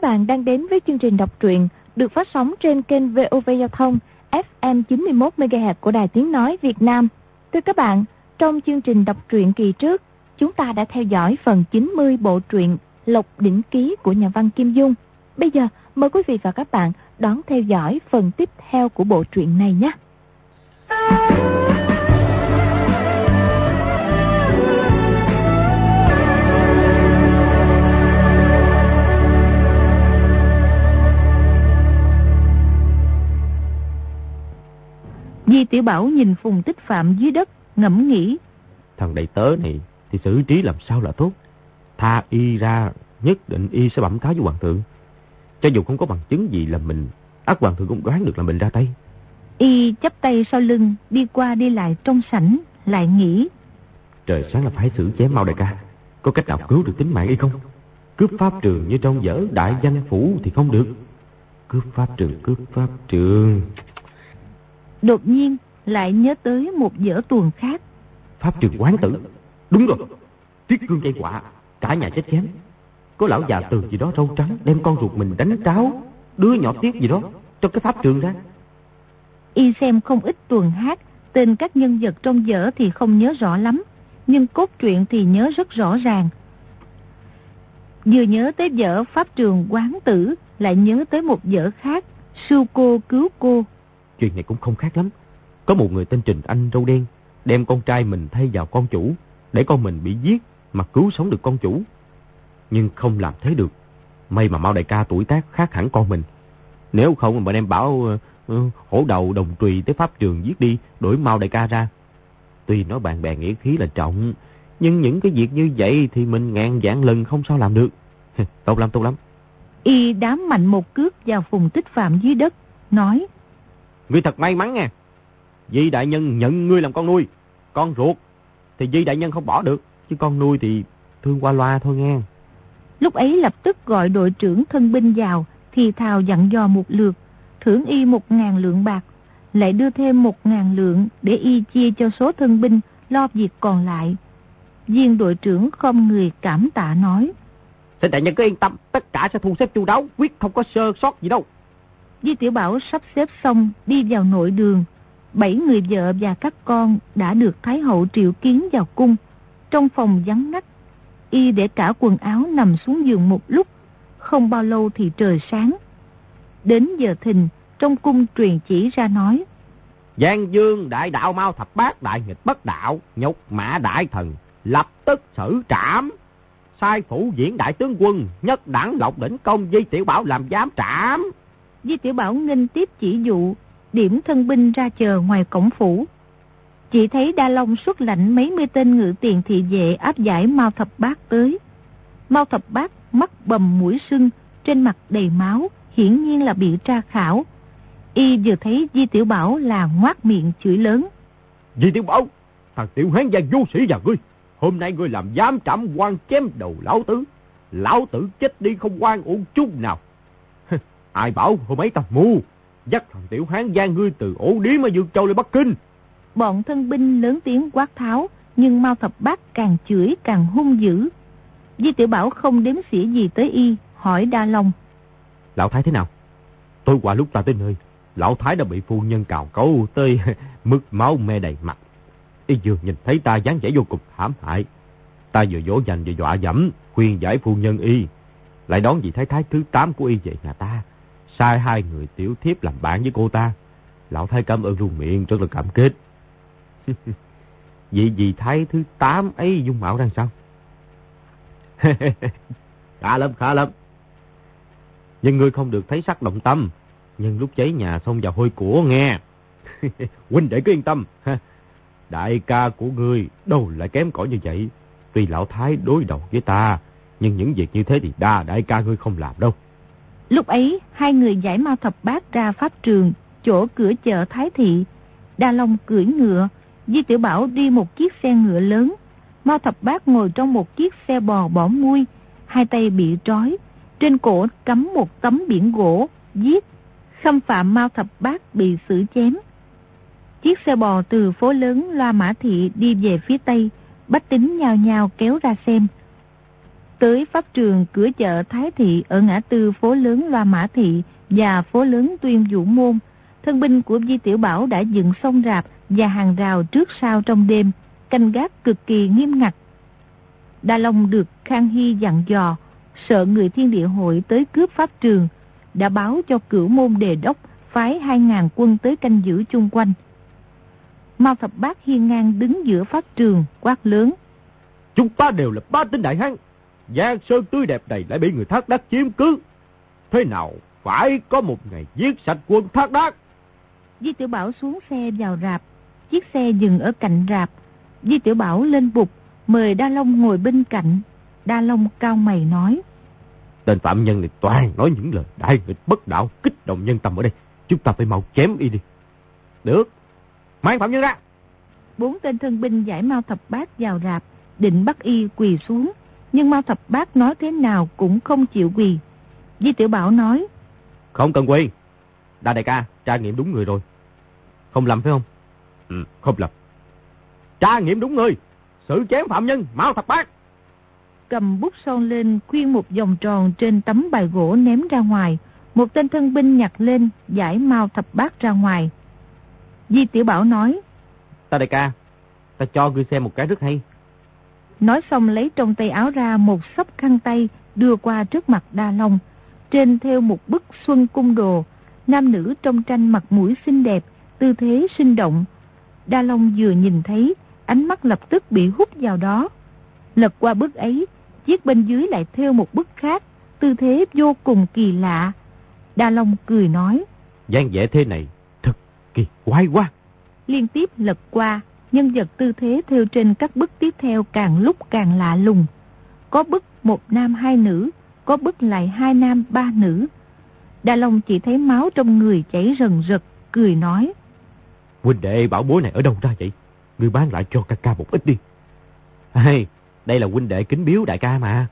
bạn đang đến với chương trình đọc truyện được phát sóng trên kênh VOV Giao thông FM 91 MHz của Đài Tiếng nói Việt Nam. Thưa các bạn, trong chương trình đọc truyện kỳ trước, chúng ta đã theo dõi phần 90 bộ truyện Lộc Đỉnh Ký của nhà văn Kim Dung. Bây giờ mời quý vị và các bạn đón theo dõi phần tiếp theo của bộ truyện này nhé. Di Tiểu Bảo nhìn Phùng Tích Phạm dưới đất, ngẫm nghĩ. Thằng đầy tớ này thì xử trí làm sao là tốt. Tha y ra, nhất định y sẽ bẩm cáo với hoàng thượng. Cho dù không có bằng chứng gì là mình, ắt hoàng thượng cũng đoán được là mình ra tay. Y chắp tay sau lưng, đi qua đi lại trong sảnh, lại nghĩ. Trời sáng là phải xử chém Mao đại ca. Có cách nào cứu được tính mạng y không? Cướp pháp trường như trong vở Đại Danh Phủ thì không được. Cướp pháp trường. Đột nhiên lại nhớ tới một vở tuồng khác. Pháp trường quán tử. Đúng rồi. Tiết cương gây họa, cả nhà chết chém. Có lão già từ gì đó râu trắng đem con ruột mình đánh tráo, đứa nhỏ Tiết gì đó trong cái pháp trường ra. Y xem không ít tuồng hát, tên các nhân vật trong vở thì không nhớ rõ lắm, nhưng cốt truyện thì nhớ rất rõ ràng. Vừa nhớ tới vở pháp trường quán tử, lại nhớ tới một vở khác, Sư Cô Cứu Cô. Chuyện này cũng không khác lắm. Có một người tên Trình Anh râu đen đem con trai mình thay vào con chủ, để con mình bị giết mà cứu sống được con chủ. Nhưng không làm thế được. May mà Mao đại ca tuổi tác khác hẳn con mình. Nếu không mà đem bảo hổ đầu đồng trùy tới pháp trường giết đi, đuổi Mao đại ca ra. Tuy nói bạn bè nghĩa khí là trọng, nhưng những cái việc như vậy thì mình ngàn vạn lần không sao làm được. Tốt lắm. Y đám mạnh một cước vào Phùng Tích Phạm dưới đất, nói. Ngươi thật may mắn nha. Di đại nhân nhận ngươi làm con nuôi. Con ruột thì Di đại nhân không bỏ được, chứ con nuôi thì thương qua loa thôi nghe. Lúc ấy lập tức gọi đội trưởng thân binh vào, thì thào dặn dò một lượt, thưởng y 1.000 lượng bạc, lại đưa thêm 1.000 lượng để y chia cho số thân binh lo việc còn lại. Viên đội trưởng không người cảm tạ nói. Xin đại nhân cứ yên tâm, tất cả sẽ thu xếp chu đáo, quyết không có sơ sót gì đâu. Di Tiểu Bảo sắp xếp xong đi vào nội đường. 7 người vợ và các con đã được Thái hậu triệu kiến vào cung. Trong phòng vắng ngắt, y để cả quần áo nằm xuống giường một lúc. Không bao lâu thì trời sáng. Đến giờ thìn, trong cung truyền chỉ ra nói. Giang Dương đại đạo Mao Thập Bát đại nghịch bất đạo, nhục mạ đại thần, lập tức xử trảm. Sai phủ diễn đại tướng quân, nhất đẳng Lộc Đỉnh Công Di Tiểu Bảo làm giám trảm. Di Tiểu Bảo nghênh tiếp chỉ dụ, điểm thân binh ra chờ ngoài cổng phủ. Chỉ thấy Đa Long xuất lệnh mấy mươi tên ngự tiền thị vệ áp giải Mao Thập Bát tới. Mao Thập Bát mắt bầm mũi sưng, trên mặt đầy máu, hiển nhiên là bị tra khảo. Y vừa thấy Di Tiểu Bảo là ngoác miệng chửi lớn. Di Tiểu Bảo, thằng tiểu hán gian vô sĩ nhà ngươi, hôm nay ngươi làm giám trảm quan chém đầu lão tử chết đi không oan uổng chút nào. Ai bảo hôm ấy ta mù, dắt thằng tiểu hán gian ngươi từ ổ điếm ở Dương Châu lên Bắc Kinh. Bọn thân binh lớn tiếng quát tháo, nhưng Mao Thập Bát càng chửi càng hung dữ. Di Tiểu Bảo không đếm xỉa gì tới y, hỏi Đa Long. Lão Thái thế nào? Tối qua lúc ta tới nơi, lão Thái đã bị phu nhân cào cấu tới mức máu me đầy mặt. Y vừa nhìn thấy ta dáng vẻ vô cùng thảm hại. Ta vừa dỗ dành vừa dọa dẫm, khuyên giải phu nhân y, lại đón vị thái thái thứ 8 của y về nhà ta, sai 2 người tiểu thiếp làm bạn với cô ta. Lão Thái cảm ơn ru miệng, rất là cảm kích. Vị thái thứ 8 ấy dung mạo ra sao? Khá lắm. Nhưng ngươi không được thấy sắc động tâm, nhưng lúc cháy nhà xông vào hôi của nghe. Huynh đệ cứ yên tâm. Đại ca của ngươi đâu lại kém cỏi như vậy. Tuy lão Thái đối đầu với ta, nhưng những việc như thế thì đại ca ngươi không làm đâu. Lúc ấy 2 người giải Mao Thập Bát ra pháp trường, chỗ cửa chợ Thái Thị. Đa Long cưỡi ngựa, Di Tiểu Bảo đi một chiếc xe ngựa lớn. Mao Thập Bát ngồi trong một chiếc xe bò bỏ mui, 2 tay bị trói, trên cổ cắm một tấm biển gỗ, viết xâm phạm Mao Thập Bát bị xử chém. Chiếc xe bò từ phố lớn Loa Mã Thị đi về phía tây, bách tính nhào nhào kéo ra xem. Tới pháp trường cửa chợ Thái Thị ở ngã tư phố lớn Loa Mã Thị và phố lớn Tuyên Vũ Môn, thân binh của Di Tiểu Bảo đã dựng sông rạp và hàng rào trước sau trong đêm, canh gác cực kỳ nghiêm ngặt. Đa Long được Khang Hy dặn dò, sợ người Thiên Địa Hội tới cướp pháp trường, đã báo cho Cửu Môn Đề Đốc phái 2.000 quân tới canh giữ chung quanh. Mao Thập Bát hiên ngang đứng giữa pháp trường, quát lớn: Chúng ta đều là ba tên đại hán, Giang Sơn tươi đẹp này lại bị người Thác Đác chiếm cứ. Thế nào phải có một ngày giết sạch quân Thác Đác. Di Tiểu Bảo xuống xe vào rạp, chiếc xe dừng ở cạnh rạp. Di Tiểu Bảo lên bục, mời Đa Long ngồi bên cạnh. Đa Long cau mày nói: Tên phạm nhân này toàn nói những lời đại nghịch bất đạo, kích động nhân tâm ở đây. Chúng ta phải mau chém y đi. Được, mang phạm nhân ra. 4 tên thân binh giải Mao Thập Bát vào rạp, định bắt y quỳ xuống, nhưng Mao Thập Bát nói thế nào cũng không chịu quỳ. Di Tiểu Bảo nói: Không cần quỳ, Đa đại ca tra nghiệm đúng người rồi. Không lầm phải không? Không lầm. Tra nghiệm đúng người, xử chém phạm nhân Mao Thập Bát. Cầm bút son lên khuyên một vòng tròn trên tấm bài gỗ ném ra ngoài. Một tên thân binh nhặt lên giải Mao Thập Bát ra ngoài. Di Tiểu Bảo nói: Ta đại ca, ta cho ngươi xem một cái rất hay. Nói xong lấy trong tay áo ra một xấp khăn tay đưa qua trước mặt Đa Long. Trên theo một bức Xuân Cung Đồ, nam nữ trong tranh mặt mũi xinh đẹp, tư thế sinh động. Đa Long vừa nhìn thấy, ánh mắt lập tức bị hút vào đó. Lật qua bức ấy, chiếc bên dưới lại theo một bức khác, tư thế vô cùng kỳ lạ. Đa Long cười nói: Dáng vẻ thế này thật kỳ quái quá. Liên tiếp lật qua, nhân vật tư thế theo trên các bức tiếp theo càng lúc càng lạ lùng. Có bức 1 nam 2 nữ, có bức lại 2 nam 3 nữ. Đa Long chỉ thấy máu trong người chảy rần rật, cười nói: Huynh đệ bảo bối này ở đâu ra vậy? Ngươi bán lại cho ca ca một ít đi. Hey, đây là huynh đệ kính biếu đại ca mà.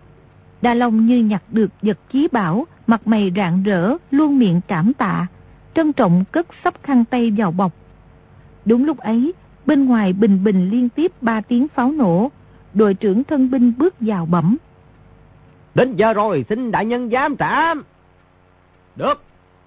Đa Long như nhặt được vật chí bảo, mặt mày rạng rỡ, luôn miệng cảm tạ, trân trọng cất xấp khăn tay vào bọc. Đúng lúc ấy, bên ngoài bình bình liên tiếp 3 tiếng pháo nổ. Đội trưởng thân binh bước vào bẩm: Đến giờ rồi, xin đại nhân giám trảm. Được.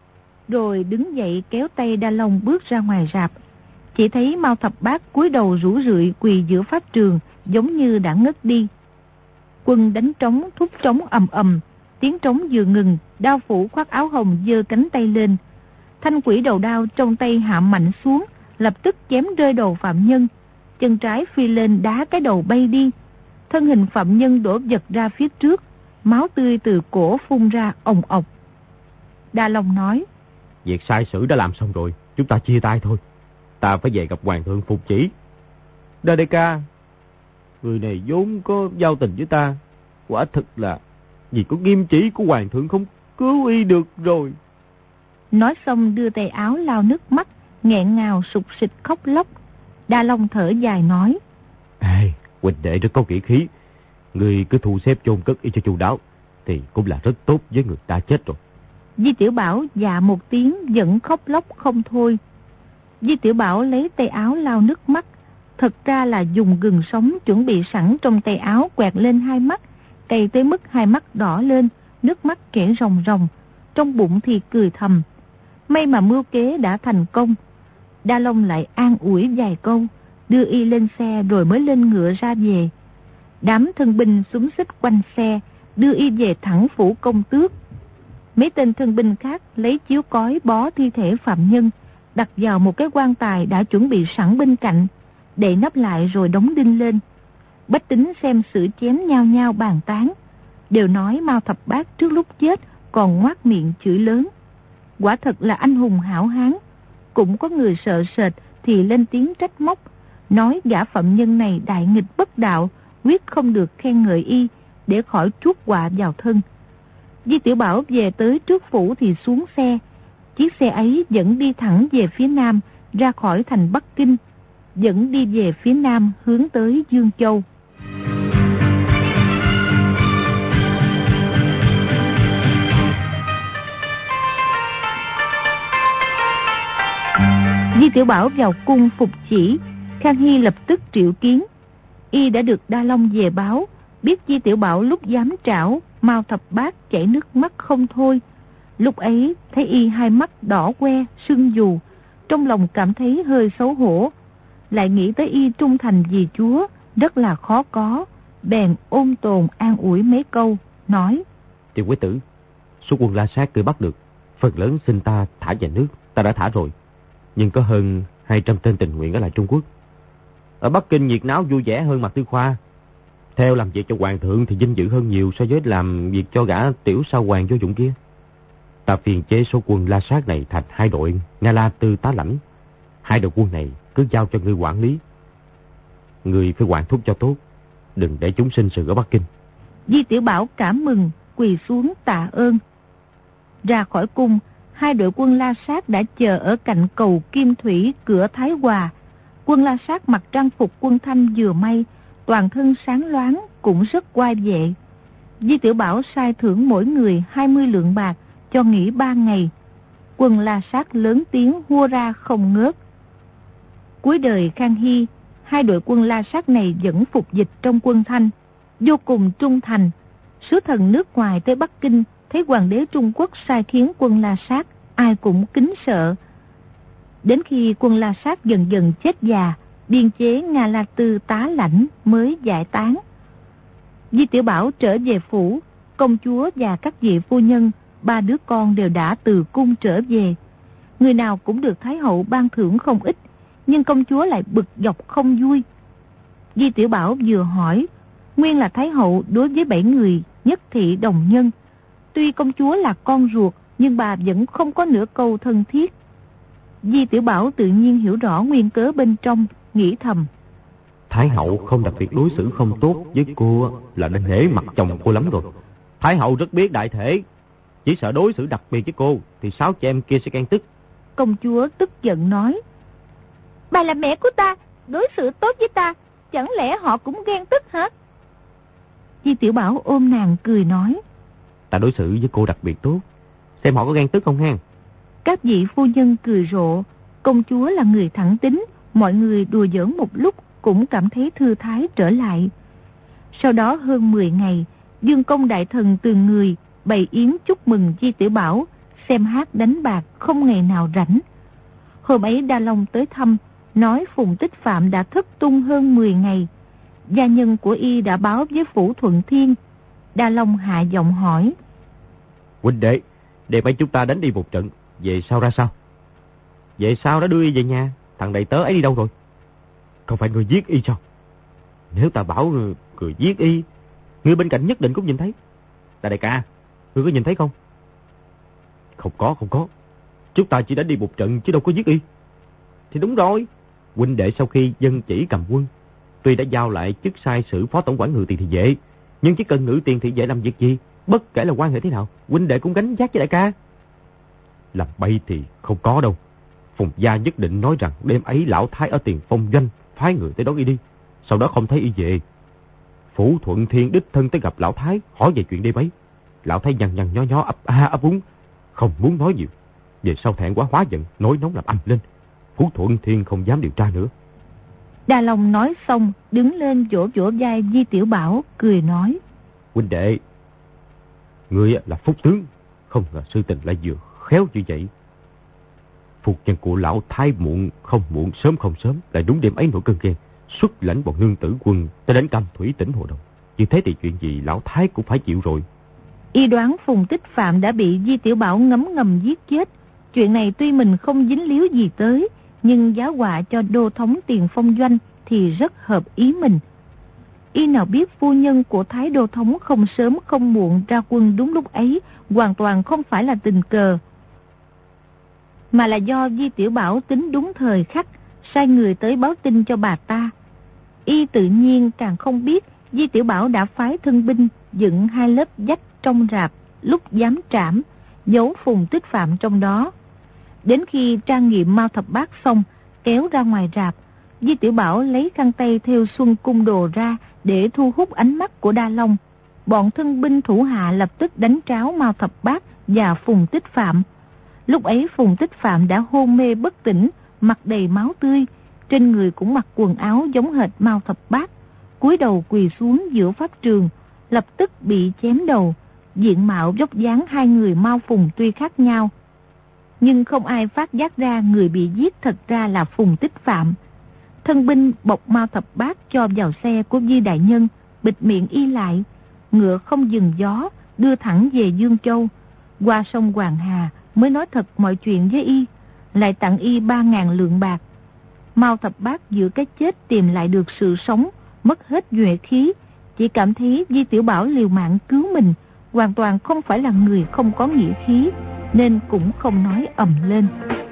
Rồi đứng dậy kéo tay Đa Long bước ra ngoài rạp. Chỉ thấy Mao Thập Bát cúi đầu rũ rượi quỳ giữa pháp trường, giống như đã ngất đi. Quân đánh trống, thúc trống ầm ầm. Tiếng trống vừa ngừng, đao phủ khoác áo hồng giơ cánh tay lên. Thanh quỷ đầu đao trong tay hạ mạnh xuống, lập tức chém rơi đầu phạm nhân. Chân trái phi lên đá cái đầu bay đi. Thân hình phạm nhân đổ vật ra phía trước, máu tươi từ cổ phun ra ồng ọc. Đa Long nói: Việc sai sử đã làm xong rồi, chúng ta chia tay thôi. Ta phải về gặp hoàng thượng phục chỉ. Đa đại ca, người này vốn có giao tình với ta, quả thực là vì có nghiêm chỉ của hoàng thượng không cứu y được rồi. Nói xong đưa tay áo lau nước mắt, nghẹn ngào sụt sịt khóc lóc. Đa Long thở dài nói: Huynh đệ rất có nghĩa khí, người cứ thu xếp chôn cất y cho chu đáo thì cũng là rất tốt với người ta chết rồi. Di Tiểu Bảo dạ một tiếng, vẫn khóc lóc không thôi. Di Tiểu Bảo lấy tay áo lau nước mắt, thật ra là dùng gừng sống chuẩn bị sẵn trong tay áo quẹt lên 2 mắt, cay tới mức 2 mắt đỏ lên, nước mắt chảy ròng ròng, trong bụng thì cười thầm. May mà mưu kế đã thành công. Đa Long lại an ủi vài câu, đưa y lên xe rồi mới lên ngựa ra về. Đám thân binh xúm xích quanh xe, đưa y về thẳng phủ công tước. Mấy tên thân binh khác lấy chiếu cói bó thi thể phạm nhân, đặt vào một cái quan tài đã chuẩn bị sẵn bên cạnh, đậy nắp lại rồi đóng đinh lên. Bách tính xem xử chém nhao nhao bàn tán, đều nói Mao Thập Bát trước lúc chết còn ngoác miệng chửi lớn. Quả thật là anh hùng hảo hán. Cũng có người sợ sệt thì lên tiếng trách móc, nói gã phạm nhân này đại nghịch bất đạo, quyết không được khen ngợi y, để khỏi chuốc họa vào thân. Di Tiểu Bảo về tới trước phủ thì xuống xe. Chiếc xe ấy dẫn đi thẳng về phía nam, ra khỏi thành Bắc Kinh, dẫn đi về phía nam hướng tới Dương Châu. Di Tiểu Bảo vào cung phục chỉ, Khang Hy lập tức triệu kiến. Y đã được Đa Long về báo, biết Di Tiểu Bảo lúc dám trảo, Mao Thập Bát chảy nước mắt không thôi. Lúc ấy thấy y hai mắt đỏ que, sưng dù, trong lòng cảm thấy hơi xấu hổ. Lại nghĩ tới y trung thành vì Chúa, rất là khó có, bèn ôn tồn an ủi mấy câu, nói: Tiểu quý tử, số quân La Sát cứ bắt được, phần lớn xin ta thả về nước, ta đã thả rồi. Nhưng có hơn 200 tên tình nguyện ở lại Trung Quốc. Ở Bắc Kinh nhiệt náo vui vẻ hơn Mạc Tư Khoa. Theo làm việc cho hoàng thượng thì vinh dự hơn nhiều so với làm việc cho gã tiểu sao hoàng vô dụng kia. Ta phiền chế số quân La Sát này thành 2 đội Nga La Tư tá lãnh. 2 đội quân này cứ giao cho ngươi quản lý. Ngươi phải quản thúc cho tốt, đừng để chúng sinh sự ở Bắc Kinh. Di Tiểu Bảo cảm mừng, quỳ xuống tạ ơn. Ra khỏi cung, 2 đội quân La Sát đã chờ ở cạnh cầu Kim Thủy cửa Thái Hòa. Quân La Sát mặc trang phục quân Thanh vừa may, toàn thân sáng loáng, cũng rất oai vệ. Di Tiểu Bảo sai thưởng mỗi người 20 lượng bạc, cho nghỉ 3 ngày. Quân La Sát lớn tiếng hua ra không ngớt. Cuối đời Khang Hy, 2 đội quân La Sát này vẫn phục dịch trong quân Thanh, vô cùng trung thành. Sứ thần nước ngoài tới Bắc Kinh thấy hoàng đế Trung Quốc sai khiến quân La Sát, ai cũng kính sợ. Đến khi quân La Sát dần dần chết già, biên chế Nga La Tư tá lãnh mới giải tán. Di Tiểu Bảo trở về phủ, công chúa và các vị phu nhân, 3 đứa con đều đã từ cung trở về. Người nào cũng được Thái hậu ban thưởng không ít, nhưng công chúa lại bực dọc không vui. Di Tiểu Bảo vừa hỏi, nguyên là Thái hậu đối với 7 người nhất thị đồng nhân. Tuy công chúa là con ruột, nhưng bà vẫn không có nửa câu thân thiết. Di Tiểu Bảo tự nhiên hiểu rõ nguyên cớ bên trong, nghĩ thầm: Thái hậu không đặc biệt đối xử không tốt với cô là đã nể mặt chồng cô lắm rồi. Thái hậu rất biết đại thể, chỉ sợ đối xử đặc biệt với cô thì 6 chị em kia sẽ ghen tức. Công chúa tức giận nói: Bà là mẹ của ta, đối xử tốt với ta, chẳng lẽ họ cũng ghen tức hả? Di Tiểu Bảo ôm nàng cười nói: Ta đối xử với cô đặc biệt tốt, xem họ có ghen tức không ha. Các vị phu nhân cười rộ. Công chúa là người thẳng tính, mọi người đùa giỡn một lúc cũng cảm thấy thư thái trở lại. Sau đó hơn 10 ngày, Dương công đại thần từng người bày yến chúc mừng Di Tiểu Bảo, xem hát đánh bạc không ngày nào rảnh. Hôm ấy Đa Long tới thăm, nói Phùng Tích Phạm đã thất tung hơn 10 ngày. Gia nhân của y đã báo với Phủ Thuận Thiên. Đa Long hạ giọng hỏi: Huynh đệ, đêm ấy chúng ta đánh đi một trận, về sau ra sao? Về sau đã đưa y về nhà, thằng đầy tớ ấy đi đâu rồi? Không phải người giết y sao? Nếu ta bảo người giết y, người bên cạnh nhất định cũng nhìn thấy. Đại ca, người có nhìn thấy không? Không có. Chúng ta chỉ đánh đi một trận chứ đâu có giết y. Thì đúng rồi. Huynh đệ sau khi dân chỉ cầm quân, tuy đã giao lại chức sai sử phó tổng quản ngự tiền thị vệ, nhưng chỉ cần ngự tiền thị vệ làm việc gì, bất kể là quan hệ thế nào, huynh đệ cũng gánh vác với đại ca. Làm bậy thì không có đâu. Phùng gia nhất định nói rằng đêm ấy lão thái ở Tiền Phong doanh phái người tới đón y đi, sau đó không thấy y về. Phủ Thuận Thiên đích thân tới gặp lão thái, hỏi về chuyện đêm ấy. Lão thái nhăn nhó ấp úng, không muốn nói nhiều. Về sau thẹn quá hóa giận, nổi nóng làm ầm lên. Phủ Thuận Thiên không dám điều tra nữa. Đa Long nói xong, đứng lên vỗ vai Di Tiểu Bảo, cười nói: Huynh đệ, ngươi là phúc tướng, không ngờ sư tình lại vừa khéo như vậy. Phu nhân của lão thái muộn không muộn, sớm không sớm, lại đúng đêm ấy nổi cơn ghen, xuất lãnh bọn nương tử quân tới đánh Cam Thủy tỉnh Hồ Đồng. Như thế thì chuyện gì lão thái cũng phải chịu rồi. Y đoán Phùng Tích Phạm đã bị Di Tiểu Bảo ngấm ngầm giết chết. Chuyện này tuy mình không dính líu gì tới, nhưng giá họa cho đô thống Tiền Phong doanh thì rất hợp ý mình. Y nào biết phu nhân của Thái đô thống không sớm không muộn ra quân đúng lúc ấy, hoàn toàn không phải là tình cờ, mà là do Di Tiểu Bảo tính đúng thời khắc, sai người tới báo tin cho bà ta. Y tự nhiên càng không biết Di Tiểu Bảo đã phái thân binh dựng 2 lớp vách trong rạp lúc giám trảm, giấu Phùng Tích Phạm trong đó. Đến khi trang nghiệm Mao Thập Bát xong, kéo ra ngoài rạp, Di Tiểu Bảo lấy khăn tay theo xuân cung đồ ra để thu hút ánh mắt của Đa Long. Bọn thân binh thủ hạ lập tức đánh tráo Mao Thập Bát và Phùng Tích Phạm. Lúc ấy Phùng Tích Phạm đã hôn mê bất tỉnh, mặt đầy máu tươi, trên người cũng mặc quần áo giống hệt Mao Thập Bát. cúi đầu quỳ xuống giữa pháp trường, lập tức bị chém đầu. Diện mạo vóc dáng hai người Mao Phùng tuy khác nhau, nhưng không ai phát giác ra người bị giết thật ra là Phùng Tích Phạm. Thân binh bọc Mao Thập Bát cho vào xe của Di đại nhân, bịt miệng y lại, ngựa không dừng gió, đưa thẳng về Dương Châu. Qua sông Hoàng Hà mới nói thật mọi chuyện với y, lại tặng y 3.000 lượng bạc. Mao Thập Bát giữa cái chết tìm lại được sự sống, mất hết nhuệ khí, chỉ cảm thấy Di Tiểu Bảo liều mạng cứu mình, hoàn toàn không phải là người không có nghĩa khí, nên cũng không nói ầm lên.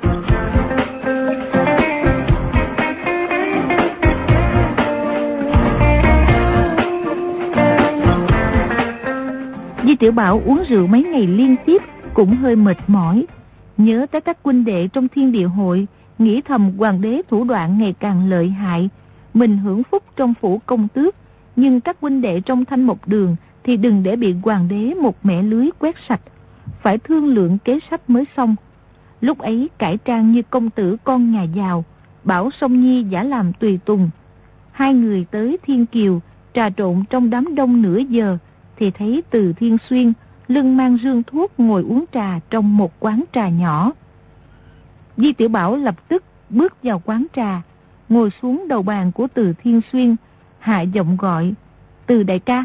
Di Tiểu Bảo uống rượu mấy ngày liên tiếp cũng hơi mệt mỏi, nhớ tới các huynh đệ trong Thiên Địa Hội, nghĩ thầm hoàng đế thủ đoạn ngày càng lợi hại, mình hưởng phúc trong phủ công tước, nhưng các huynh đệ trong Thanh Mộc Đường thì đừng để bị hoàng đế một mẻ lưới quét sạch, phải thương lượng kế sách mới xong. Lúc ấy cải trang như công tử con nhà giàu, bảo Song Nhi giả làm tùy tùng. Hai người tới Thiên Kiều, trà trộn trong đám đông nửa giờ, thì thấy Từ Thiên Xuyên lưng mang rương thuốc ngồi uống trà trong một quán trà nhỏ. Di Tiểu Bảo lập tức bước vào quán trà, ngồi xuống đầu bàn của Từ Thiên Xuyên, hạ giọng gọi: "Từ đại ca."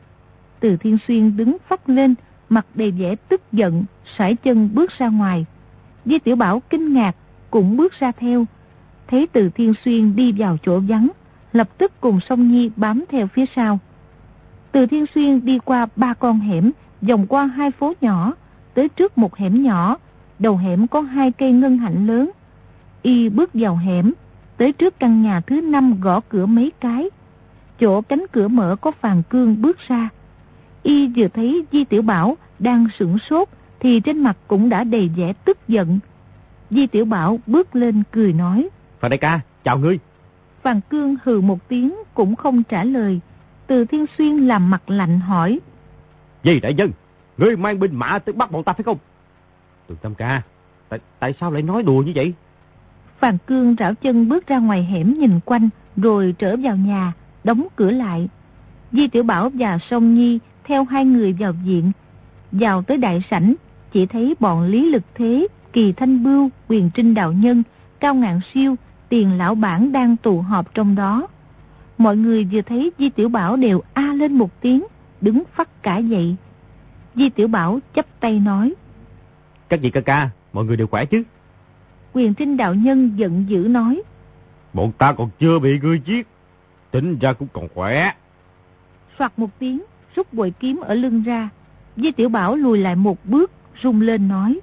Từ Thiên Xuyên đứng phắt lên, mặt đầy vẻ tức giận, sải chân bước ra ngoài. Di Tiểu Bảo kinh ngạc, cũng bước ra theo. Thấy Từ Thiên Xuyên đi vào chỗ vắng, lập tức cùng Song Nhi bám theo phía sau. Từ Thiên Xuyên đi qua 3 con hẻm, vòng qua 2 phố nhỏ, tới trước một hẻm nhỏ, đầu hẻm có 2 cây ngân hạnh lớn. Y bước vào hẻm, tới trước căn nhà thứ 5 gõ cửa mấy cái. Chỗ cánh cửa mở có Phàn Cương bước ra. Y vừa thấy Di Tiểu Bảo đang sửng sốt thì trên mặt cũng đã đầy vẻ tức giận. Di Tiểu Bảo bước lên cười nói: "Phàn đại ca, chào ngươi." Phàn Cương hừ một tiếng cũng không trả lời. Từ Thiên Xuyên làm mặt lạnh hỏi: "Di đại nhân, ngươi mang binh mã tới bắt bọn ta phải không?" "Từ Tam ca, tại sao lại nói đùa như vậy?" Phàn Cương rảo chân bước ra ngoài hẻm nhìn quanh, rồi trở vào nhà, đóng cửa lại. Di Tiểu Bảo và Song Nhi theo hai người vào viện. Vào tới đại sảnh, chỉ thấy bọn Lý Lực Thế, Kỳ Thanh Bưu, Quyền Trinh đạo nhân, Cao Ngạn Siêu, Tiền lão bản đang tụ họp trong đó. Mọi người vừa thấy Di Tiểu Bảo đều a lên một tiếng, đứng phắt cả dậy. Di Tiểu Bảo chắp tay nói: "Các vị ca ca, mọi người đều khỏe chứ?" Quyền Trinh đạo nhân giận dữ nói: "Bọn ta còn chưa bị ngươi giết, tính ra cũng còn khỏe." Soạt một tiếng, rút bội kiếm ở lưng ra. Di Tiểu Bảo lùi lại một bước, rung lên nói: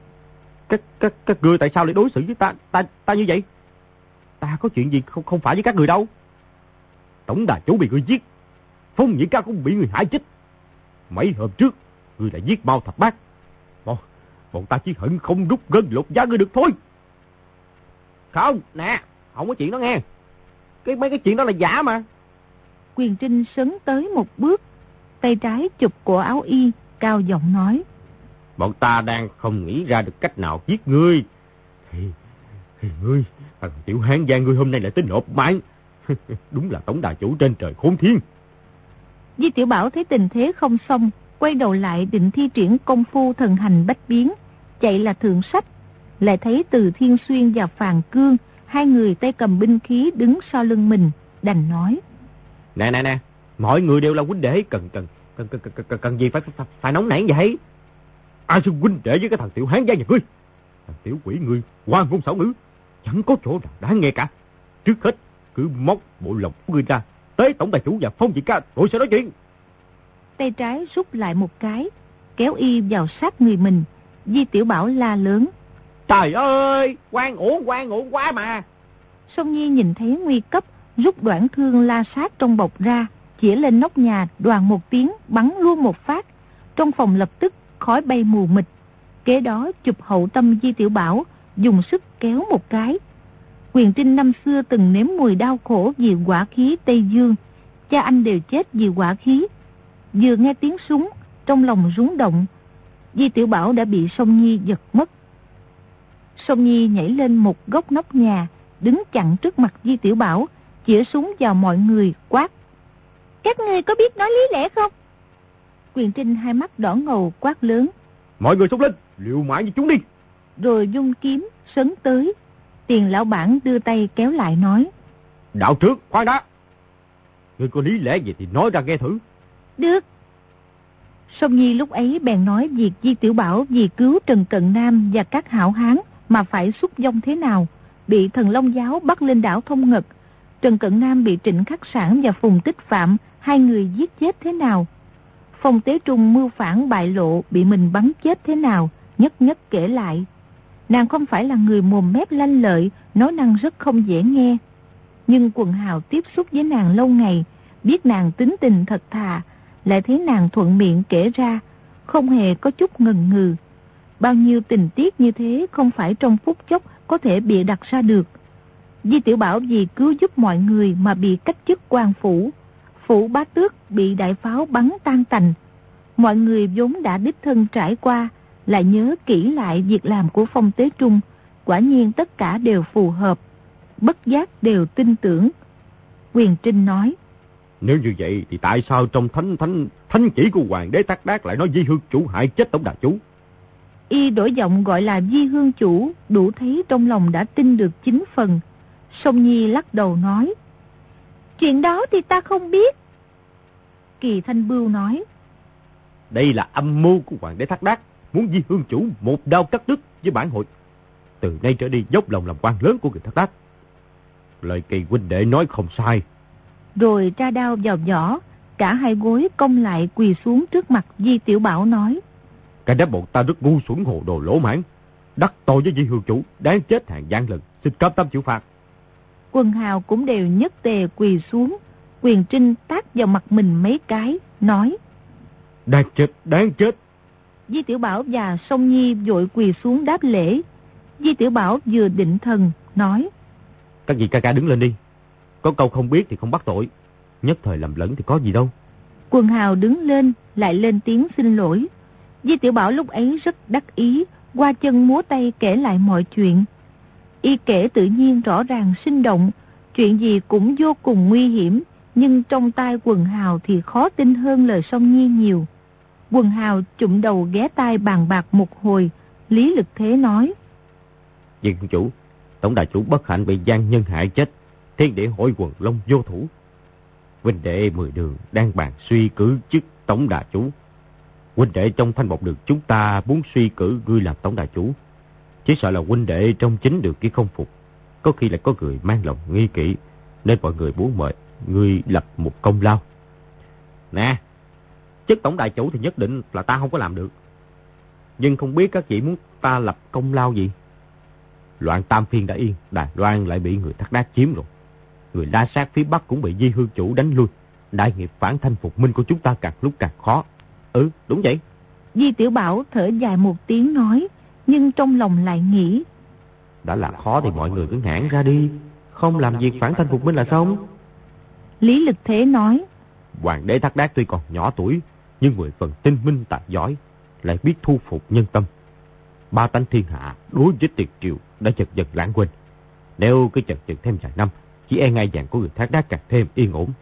Các ngươi tại sao lại đối xử với ta như vậy? Ta có chuyện gì không phải với các người đâu. Tổng đà chủ bị ngươi giết, Phong Nhĩ Ca cũng bị người hại chết. Mấy hôm trước ngươi đã giết Mao Thập Bát. Bọn ta chỉ hận không rút gân lột da ngươi được thôi. Không, nè, không có chuyện đó nghe. Mấy cái chuyện đó là giả mà. Quyền Trinh sấn tới một bước, tay trái chụp cổ áo y, cao giọng nói: Bọn ta đang không nghĩ ra được cách nào giết ngươi. Thì ngươi, thằng tiểu hán gia ngươi hôm nay lại tới nộp mạng. Đúng là tổng đà chủ trên trời khôn thiên. Di Tiểu Bảo thấy tình thế không xong, quay đầu lại định thi triển công phu thần hành bách biến, chạy là thượng sách. Lại thấy Từ Thiên Xuyên và Phàn Cương, hai người tay cầm binh khí đứng sau lưng mình, đành nói: Nè, mọi người đều là huynh đệ, cần gì phải nóng nảy vậy? Ai xưng huynh đệ với cái thằng tiểu hán gia nhà ngươi? Thằng tiểu quỷ ngươi hoa ngôn xảo ngữ, chẳng có chỗ nào đáng nghe cả. Trước hết cứ móc bộ lòng của ngươi ra, tới tổng đà chủ và Phong Nhĩ Ca rồi sẽ nói chuyện. Tay trái rút lại một cái, kéo y vào sát người mình. Di Tiểu Bảo la lớn: Trời ơi, quan ổn quá mà. Song Nhi nhìn thấy nguy cấp, rút đoạn thương la sát trong bọc ra, chĩa lên nóc nhà, đoàn một tiếng bắn luôn một phát. Trong phòng lập tức khói bay mù mịt. Kế đó chụp hậu tâm Di Tiểu Bảo, dùng sức kéo một cái. Quyền Trinh năm xưa từng nếm mùi đau khổ vì hỏa khí Tây Dương, cha anh đều chết vì hỏa khí. Vừa nghe tiếng súng, trong lòng rúng động. Di Tiểu Bảo đã bị Song Nhi giật mất. Song Nhi nhảy lên một góc nóc nhà, đứng chặn trước mặt Di Tiểu Bảo, chĩa súng vào mọi người quát: Các ngươi có biết nói lý lẽ không? Quyền Trinh hai mắt đỏ ngầu quát lớn. Mọi người xông lên, liều mạng với chúng đi. Rồi dung kiếm, sấn tới. Tiền lão bản đưa tay kéo lại nói. Đạo trước, khoan đã. Ngươi có lý lẽ gì thì nói ra nghe thử. Được. Song Nhi lúc ấy bèn nói việc Di Tiểu Bảo vì cứu Trần Cận Nam và các hảo hán mà phải xúc vong thế nào, bị Thần Long Giáo bắt lên đảo Thông Ngật. Trần Cận Nam bị Trịnh Khắc Sản và Phùng Tích Phạm, hai người giết chết thế nào. Phong Tế Trung mưu phản bại lộ, bị mình bắn chết thế nào, nhất nhất kể lại. Nàng không phải là người mồm mép lanh lợi, nói năng rất không dễ nghe. Nhưng Quần Hào tiếp xúc với nàng lâu ngày, biết nàng tính tình thật thà, lại thấy nàng thuận miệng kể ra, không hề có chút ngần ngừ. Bao nhiêu tình tiết như thế không phải trong phút chốc có thể bịa đặt ra được. Di Tiểu Bảo vì cứu giúp mọi người mà bị cách chức quan phủ. Phủ Bá Tước bị đại pháo bắn tan tành. Mọi người vốn đã đích thân trải qua, lại nhớ kỹ lại việc làm của Phong Tế Trung. Quả nhiên tất cả đều phù hợp, bất giác đều tin tưởng. Quyền Trinh nói. Nếu như vậy thì tại sao trong thánh chỉ của Hoàng đế Thác Đác lại nói Di Hương chủ hại chết tổng đà chủ? Y đổi giọng gọi là Di Hương chủ, đủ thấy trong lòng đã tin được 9 phần. Song Nhi lắc đầu nói. Chuyện đó thì ta không biết. Kỳ Thanh Bưu nói. Đây là âm mưu của Hoàng đế Thác Đác, muốn Di Hương chủ một đao cắt đứt với bản hội. Từ nay trở đi dốc lòng làm quan lớn của người Thác Đác. Lời Kỳ huynh đệ nói không sai. Rồi tra đao vào vỏ, cả hai gối cong lại quỳ xuống trước mặt Di Tiểu Bảo nói. Cả đám bọn ta rất ngu xuẩn hồ đồ lỗ mãn, đắc tội với Di Hương chủ, đáng chết hàng gian lần, xin cam tâm chịu phạt. Quần hào cũng đều nhất tề quỳ xuống. Quyền Trinh tát vào mặt mình mấy cái, nói. Đáng chết, đáng chết. Di Tiểu Bảo và Song Nhi vội quỳ xuống đáp lễ. Di Tiểu Bảo vừa định thần, nói. Các vị ca ca đứng lên đi. Có câu không biết thì không bắt tội. Nhất thời lầm lẫn thì có gì đâu. Quần hào đứng lên, lại lên tiếng xin lỗi. Di Tiểu Bảo lúc ấy rất đắc ý, qua chân múa tay kể lại mọi chuyện. Y kể tự nhiên rõ ràng sinh động, chuyện gì cũng vô cùng nguy hiểm, nhưng trong tai Quần hào thì khó tin hơn lời Song Nhi nhiều. Quần hào chụm đầu ghé tai bàn bạc một hồi, Lý Lực Thế nói. Di Hương chủ, tổng đại chủ bất hạnh bị gian nhân hại chết, thiên địa hội quần long vô thủ. Huynh đệ 10 đường đang bàn suy cử chức tổng đà chủ. Huynh đệ trong Thanh Mộc đường chúng ta muốn suy cử ngươi làm tổng đà chủ. Chỉ sợ là huynh đệ trong chính đường kia không phục, có khi lại có người mang lòng nghi kỵ, nên mọi người muốn mời ngươi lập một công lao. Nè, chức tổng đại chủ thì nhất định là ta không có làm được. Nhưng không biết các chị muốn ta lập công lao gì? Loạn Tam Phiên đã yên, Đài Loan lại bị người Thác Đác chiếm rồi. Người La Sát phía Bắc cũng bị Di Hương chủ đánh lui. Đại nghiệp phản thanh phục minh của chúng ta càng lúc càng khó. Ừ, đúng vậy. Di Tiểu Bảo thở dài một tiếng nói, nhưng trong lòng lại nghĩ. Đã làm khó thì mọi người cứ ngãn ra đi, không làm việc phản thanh phục minh là xong. Lý Lực Thế nói. Hoàng đế Thác Đác tuy còn nhỏ tuổi, nhưng 10 phần tinh minh tài giỏi, lại biết thu phục nhân tâm. Ba tánh thiên hạ đối với Tiền triều đã chật vật lãng quên. Nếu cứ chần chừ thêm vài năm, chỉ e ngai vàng của người Thác Đác càng thêm yên ổn.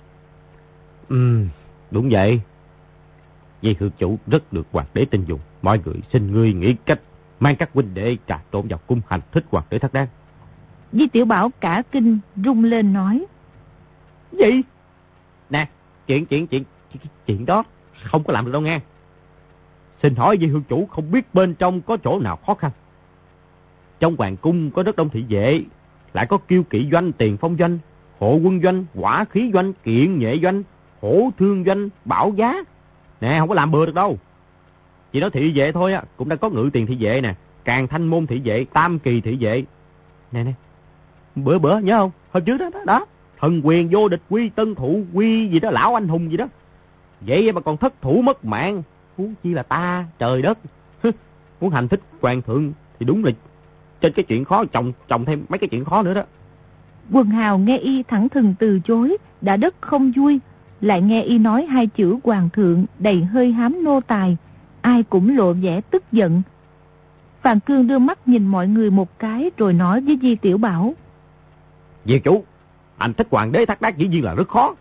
Đúng vậy. Di Hương chủ rất được hoàng đế tin dùng. Mọi người xin ngươi nghĩ cách mang các huynh đệ trà trộn vào cung hành thích hoàng đế Thác Đác. Di Tiểu Bảo cả kinh rung lên nói. Gì? Nè, chuyện đó không có làm được đâu nghe. Xin hỏi Di Hương chủ không biết bên trong có chỗ nào khó khăn? Trong hoàng cung có rất đông thị vệ, lại có Kiêu Kỵ doanh, Tiền Phong doanh, Hộ Quân doanh, Hỏa Khí doanh, Kiện Nhệ doanh, Hổ Thương doanh, Bảo Giá. Nè, không có làm bừa được đâu. Chỉ nói thị vệ thôi á, cũng đã có Ngự Tiền thị vệ nè, Càn Thanh môn thị vệ, Tam Kỳ thị vệ. Nè, bữa nhớ không? Hôm trước đó, thần quyền vô địch quy tân thụ quy gì đó, lão anh hùng gì đó. Vậy mà còn thất thủ mất mạng, huống chi là ta, trời đất. Muốn hành thích hoàng thượng thì đúng là trên cái chuyện khó chồng thêm mấy cái chuyện khó nữa đó. Quần hào nghe y thẳng thừng từ chối, đã đất không vui, lại nghe y nói hai chữ hoàng thượng đầy hơi hám nô tài, ai cũng lộ vẻ tức giận. Phàn Cương đưa mắt nhìn mọi người một cái rồi nói với Di Tiểu Bảo. Diệu chủ, hành thích hoàng đế Thác Đác dĩ nhiên là rất khó,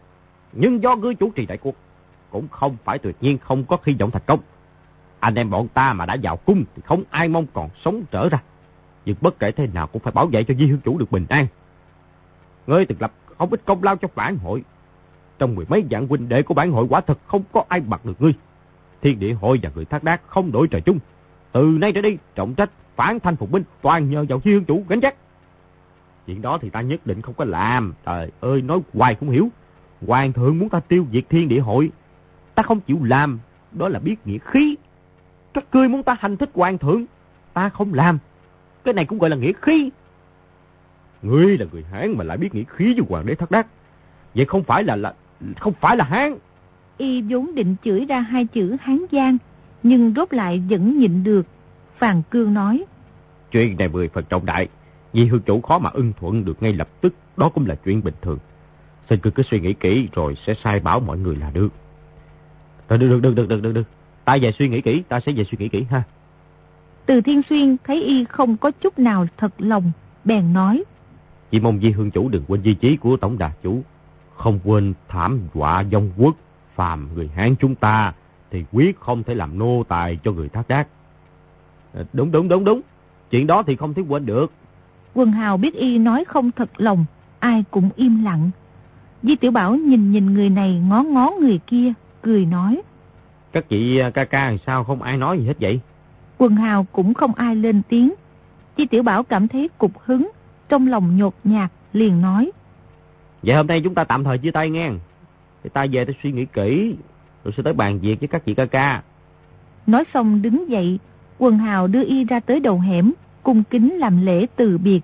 Nhưng do ngươi chủ trì đại cuộc, cũng không phải tuyệt nhiên không có hy vọng thành công. Anh em bọn ta mà đã vào cung thì không ai mong còn sống trở ra. Nhưng bất kể thế nào cũng phải bảo vệ cho Di Hương chủ được bình an. Ngươi từng lập không ít công lao cho bản hội. Trong 10 mấy vạn huynh đệ của bản hội quả thật không có ai bằng được ngươi. Thiên Địa hội và người Thác Đác không đổi trời chung. Từ nay trở đi, trọng trách phản thanh phục binh toàn nhờ vào Di Hương chủ gánh vác. Chuyện đó thì ta nhất định không có làm. Trời ơi, nói hoài không hiểu. Hoàng thượng muốn ta tiêu diệt Thiên Địa hội, ta không chịu làm, đó là biết nghĩa khí. Các ngươi muốn ta hành thích hoàng thượng, ta không làm, cái này cũng gọi là nghĩa khí. Ngươi là người Hán mà lại biết nghĩa khí với hoàng đế Thác Đác, vậy không phải là Hán. Y vốn định chửi ra 2 chữ Hán Giang, nhưng rốt lại vẫn nhịn được. Phàn Cương nói: Chuyện này 10 phần trọng đại, Di Hương chủ khó mà ưng thuận được ngay lập tức, đó cũng là chuyện bình thường. Xin cứ suy nghĩ kỹ rồi sẽ sai bảo mọi người là được. Được. Ta về suy nghĩ kỹ, ta sẽ về suy nghĩ kỹ ha. Từ Thiên Xuyên thấy y không có chút nào thật lòng, bèn nói: Chỉ mong Di Hương chủ đừng quên di chí của tổng đà chủ, không quên thảm họa vong quốc. Phàm người Hán chúng ta thì quyết không thể làm nô tài cho người Thác Đác. Đúng. Chuyện đó thì không thể quên được. Quần hào biết y nói không thật lòng, ai cũng im lặng. Di Tiểu Bảo nhìn người này ngó người kia, cười nói: Các chị ca ca làm sao không ai nói gì hết vậy? Quần hào cũng không ai lên tiếng. Di Tiểu Bảo cảm thấy cục hứng, trong lòng nhột nhạt, liền nói: Vậy hôm nay chúng ta tạm thời chia tay nghe. Thì ta về tôi suy nghĩ kỹ, rồi sẽ tới bàn việc với các chị ca ca. Nói xong đứng dậy, quần hào đưa y ra tới đầu hẻm, cung kính làm lễ từ biệt.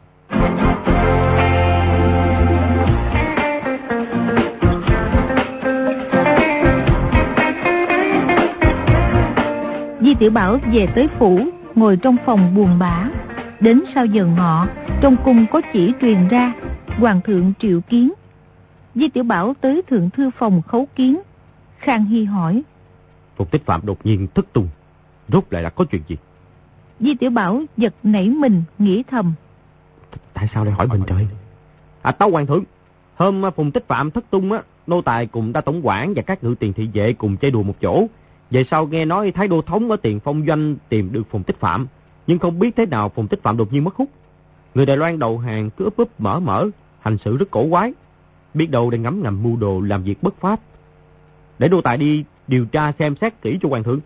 Di Tiểu Bảo về tới phủ, ngồi trong phòng buồn bã. Đến sau giờ ngọ, trong cung có chỉ truyền ra, hoàng thượng triệu kiến. Di Tiểu Bảo tới thượng thư phòng khấu kiến. Khang Hy hỏi: Phùng Tích Phạm đột nhiên thất tung, rốt lại là có chuyện gì? Di Tiểu Bảo giật nảy mình, nghĩ thầm: Tại sao lại hỏi mình trời? Tấu hoàng thượng, hôm Phùng Tích Phạm thất tung á, nô tài cùng đa tổng quản và các ngự tiền thị vệ cùng chơi đùa một chỗ. Về sau nghe nói Thái Đô Thống ở Tiền Phong Doanh tìm được Phùng Tích Phạm, nhưng không biết thế nào Phùng Tích Phạm đột nhiên mất hút. Người Đài Loan đầu hàng cứ úp mở, hành sự rất cổ quái. Biết đâu đang ngấm ngầm mưu đồ làm việc bất pháp. Để nô tài đi điều tra xem xét kỹ cho hoàng thượng.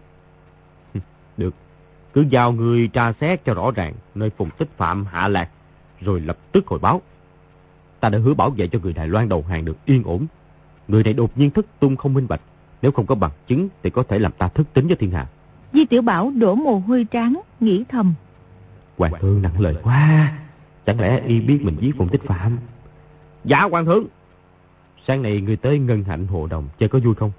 Được, cứ giao người tra xét cho rõ ràng nơi Phùng Tích Phạm hạ lạc, rồi lập tức hồi báo. Ta đã hứa bảo vệ cho người Đài Loan đầu hàng được yên ổn. Người này đột nhiên thất tung không minh bạch, nếu không có bằng chứng thì có thể làm ta thất tín với thiên hạ. Di Tiểu Bảo đổ mồ hôi trán, nghĩ thầm: Hoàng thượng nặng lời quá, chẳng lẽ y biết mình giết Phùng Tích Phạm? Dạ hoàng thượng. Sáng nay người tới Ngân Hạnh Hồ Đồng chơi có vui không?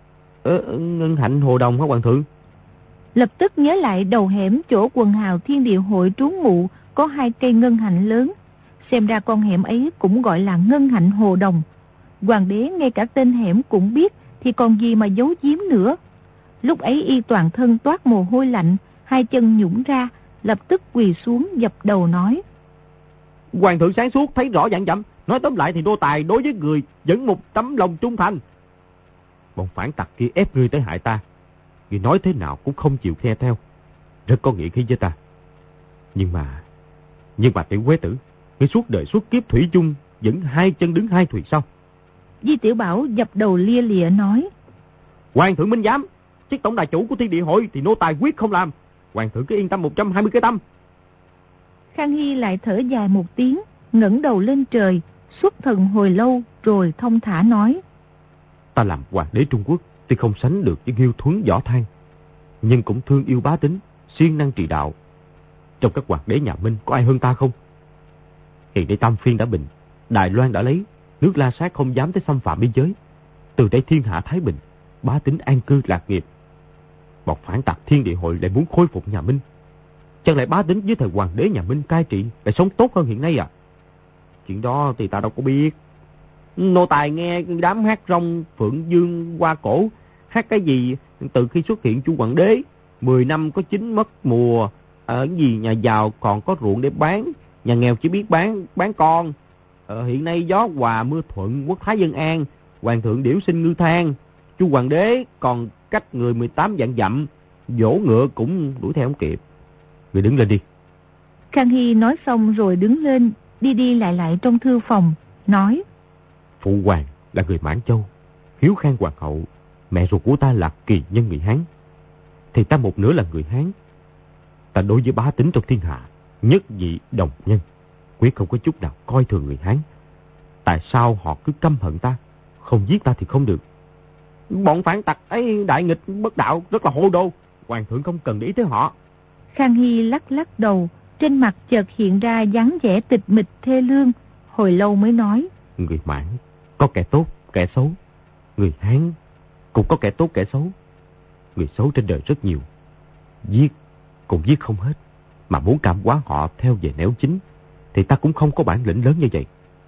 Ngân Hạnh Hồ Đồng hả hoàng thượng? Lập tức nhớ lại đầu hẻm chỗ quần hào Thiên Địa hội trú ngụ có 2 cây ngân hạnh lớn. Xem ra con hẻm ấy cũng gọi là Ngân Hạnh Hồ Đồng. Hoàng đế ngay cả tên hẻm cũng biết, thì còn gì mà giấu giếm nữa. Lúc ấy y toàn thân toát mồ hôi lạnh, 2 chân nhũn ra, lập tức quỳ xuống dập đầu nói: Hoàng thượng sáng suốt, thấy rõ vạn dặm. Nói tóm lại thì nô tài đối với người vẫn một tấm lòng trung thành. Bọn phản tặc kia ép ngươi tới hại ta, ngươi nói thế nào cũng không chịu nghe theo, rất có nghĩa khí với ta. Nhưng mà Tiểu Quế Tử, ngươi suốt đời suốt kiếp thủy chung vẫn 2 chân đứng 2 thuyền sao? Di Tiểu Bảo dập đầu lia lịa nói: Hoàng thượng minh giám, chức tổng đà chủ của Thiên Địa hội thì nô tài quyết không làm. Hoàng thượng cứ yên tâm 120 cái tâm. Khang Hy lại thở dài một tiếng, ngẩng đầu lên trời, xuất thần hồi lâu rồi thông thả nói: Ta làm hoàng đế Trung Quốc tuy không sánh được với Nghiêu Thuấn Võ Thang, nhưng cũng thương yêu bá tính, siêng năng trị đạo. Trong các hoàng đế nhà Minh có ai hơn ta không? Hiện nay Tam Phiên đã bình, Đài Loan đã lấy, nước La Sát không dám tới xâm phạm biên giới. Từ đây thiên hạ thái bình, bá tính an cư lạc nghiệp. Bọn phản tặc Thiên Địa hội lại muốn khôi phục nhà Minh. Chẳng lẽ bá tính với thời hoàng đế nhà Minh cai trị lại sống tốt hơn hiện nay à? Chuyện đó thì ta đâu có biết. Nô tài nghe đám hát rong Phượng Dương qua cổ hát cái gì từ khi xuất hiện chu hoàng đế 10 năm có chín mất mùa, ở gì nhà giàu còn có ruộng để bán, nhà nghèo chỉ biết bán con. Hiện nay gió hòa mưa thuận, quốc thái dân an, Hoàng thượng điểu sinh ngư thang, chu hoàng đế còn cách người 18 vạn dặm, dỗ ngựa cũng đuổi theo không kịp. Người đứng lên đi. Khang Hy nói xong rồi đứng lên, đi đi lại trong thư phòng, nói: Phụ hoàng là người Mãn Châu, Hiếu Khang hoàng hậu, mẹ ruột của ta là kỳ nhân người Hán, thì ta một nửa là người Hán. Ta đối với bá tính trong thiên hạ, nhất vị đồng nhân, quyết không có chút nào coi thường người Hán. Tại sao họ cứ căm hận ta, không giết ta thì không được? Bọn phản tặc ấy đại nghịch bất đạo, rất là hồ đồ. Hoàng thượng không cần để ý tới họ. Khang Hy lắc lắc đầu, trên mặt chợt hiện ra dáng vẻ tịch mịch thê lương, hồi lâu mới nói: Người Mãn có kẻ tốt, kẻ xấu. Người Hán cũng có kẻ tốt, kẻ xấu. Người xấu trên đời rất nhiều, giết cũng giết không hết. Mà muốn cảm hóa họ theo về nẻo chính thì ta cũng không có bản lĩnh lớn như vậy.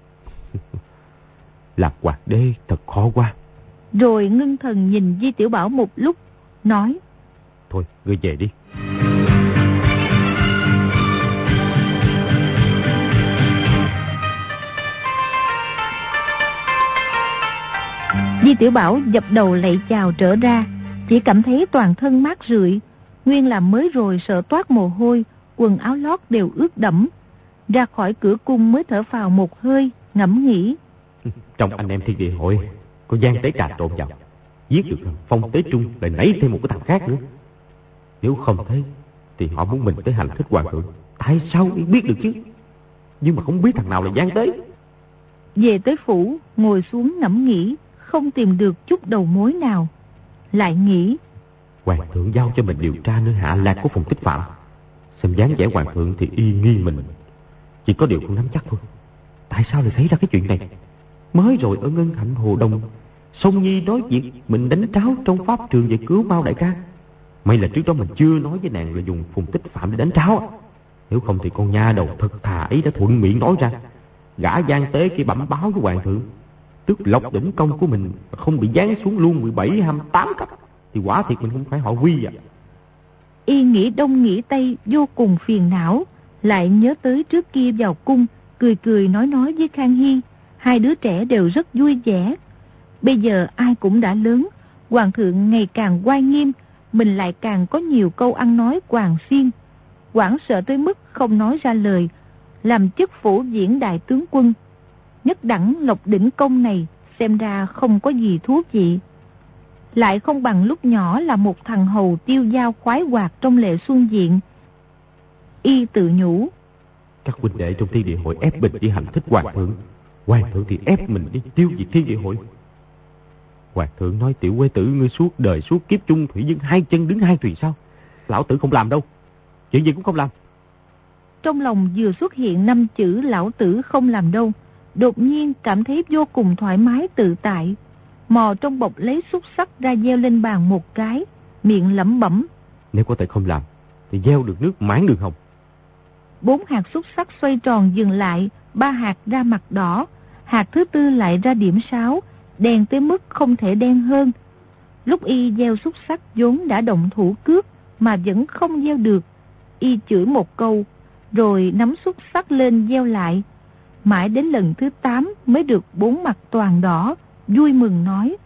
Làm hoàng đế thật khó quá. Rồi ngưng thần nhìn Di Tiểu Bảo một lúc, nói: Thôi, ngươi về đi. Di Tiểu Bảo dập đầu lạy chào trở ra, chỉ cảm thấy toàn thân mát rượi, nguyên là mới rồi sợ toát mồ hôi, quần áo lót đều ướt đẫm. Ra khỏi cửa cung mới thở phào một hơi, ngẫm nghĩ: Trong anh em thiên địa hội có gian tế trà trộn vào, giết được Phong Tế Trung lại nảy thêm một cái thằng khác nữa. Nếu không thế thì họ muốn mình tới hành thích hoàng thượng, tại sao biết được chứ? Nhưng mà không biết thằng nào là gian tế. Về tới phủ, ngồi xuống ngẫm nghĩ, không tìm được chút đầu mối nào. Lại nghĩ: Hoàng thượng giao cho mình điều tra nơi hạ lạc của Phùng Tích Phạm, xem dáng vẻ hoàng thượng thì y nghi mình. Chỉ có điều không nắm chắc thôi. Tại sao lại xảy ra cái chuyện này? Mới rồi ở Ngân Hạnh Hồ Đông, Song Nhi nói việc mình đánh tráo trong pháp trường về cứu Mao đại ca. May là trước đó mình chưa nói với nàng là dùng Phùng Tích Phạm để đánh tráo. Nếu không thì con nha đầu thật thà ấy đã thuận miệng nói ra. Gã gian tế kia bẩm báo với hoàng thượng, tức Lộc Đỉnh Công của mình không bị giáng xuống luôn 17-28 cấp, thì quả thiệt mình không phải họ Quy à. Y nghĩ đông nghĩ tây, vô cùng phiền não. Lại nhớ tới trước kia vào cung, cười nói với Khang Hy, hai đứa trẻ đều rất vui vẻ. Bây giờ ai cũng đã lớn, hoàng thượng ngày càng oai nghiêm, mình lại càng có nhiều câu ăn nói quàng xiên. Hoảng sợ tới mức không nói ra lời, làm chức phủ diễn đại tướng quân. Nhất đẳng Lộc Đỉnh Công này xem ra không có gì thú vị. Lại không bằng lúc nhỏ là một thằng hầu tiêu dao khoái hoạt trong Lệ Xuân Diện. Y tự nhủ: Các huynh đệ trong thiên địa hội ép mình đi hành thích hoàng thượng, hoàng thượng thì ép mình đi tiêu diệt thiên địa hội. Hoàng thượng nói tiểu quê tử ngươi suốt đời suốt kiếp chung thủy dân hai chân đứng hai thuyền sao? Lão tử không làm đâu, chuyện gì cũng không làm. Trong lòng vừa xuất hiện 5 chữ lão tử không làm đâu, đột nhiên cảm thấy vô cùng thoải mái tự tại. Mò trong bọc lấy xúc xắc ra gieo lên bàn một cái, miệng lẩm bẩm: Nếu có thể không làm thì gieo được nước mãn đường hồng. 4 hạt xúc xắc xoay tròn dừng lại, 3 hạt ra mặt đỏ, hạt thứ tư lại ra điểm 6, đen tới mức không thể đen hơn. Lúc y gieo xúc xắc vốn đã động thủ cướp mà vẫn không gieo được, y chửi một câu rồi nắm xúc xắc lên gieo lại. Mãi đến lần thứ 8 mới được 4 mặt toàn đỏ, vui mừng nói: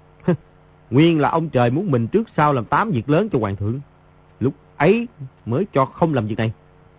Nguyên là ông trời muốn mình trước sau làm 8 việc lớn cho hoàng thượng, lúc ấy mới cho không làm việc này.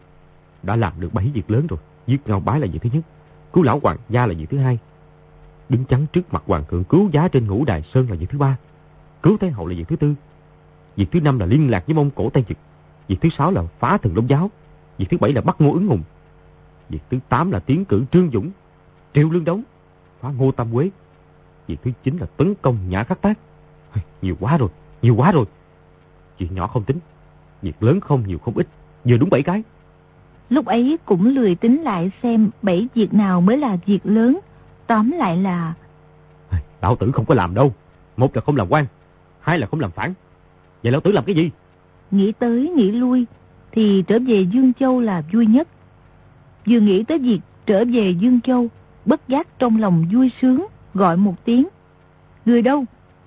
Đã làm được 7 việc lớn rồi. Giết Ngao Bái là việc thứ nhất, cứu lão hoàng gia là việc thứ hai, đứng chắn trước mặt hoàng thượng cứu giá trên Ngũ Đài Sơn là việc thứ 3, cứu Thái hậu là việc thứ 4, việc thứ 5 là liên lạc với Mông Cổ Tây Vực, việc thứ 6 là phá Thần Long Giáo, việc thứ 7 là bắt Ngô Ứng Hùng, việc thứ 8 là tiến cử Trương Dũng, Triệu Lương Đống, phá Ngô Tam Quế, việc thứ 9 là tấn công Nhã Khắc Tác. Nhiều quá rồi. Chuyện nhỏ không tính, việc lớn không nhiều không ít, vừa đúng 7 cái. Lúc ấy cũng lười tính lại xem 7 việc nào mới là việc lớn. Tóm lại là: Lão tử không có làm đâu. Một là không làm quan, hai là không làm phản. Vậy lão tử làm cái gì? Nghĩ tới nghĩ lui thì trở về Dương Châu là vui nhất. Vừa nghĩ tới việc trở về Dương Châu, bất giác trong lòng vui sướng, gọi một tiếng: Người đâu?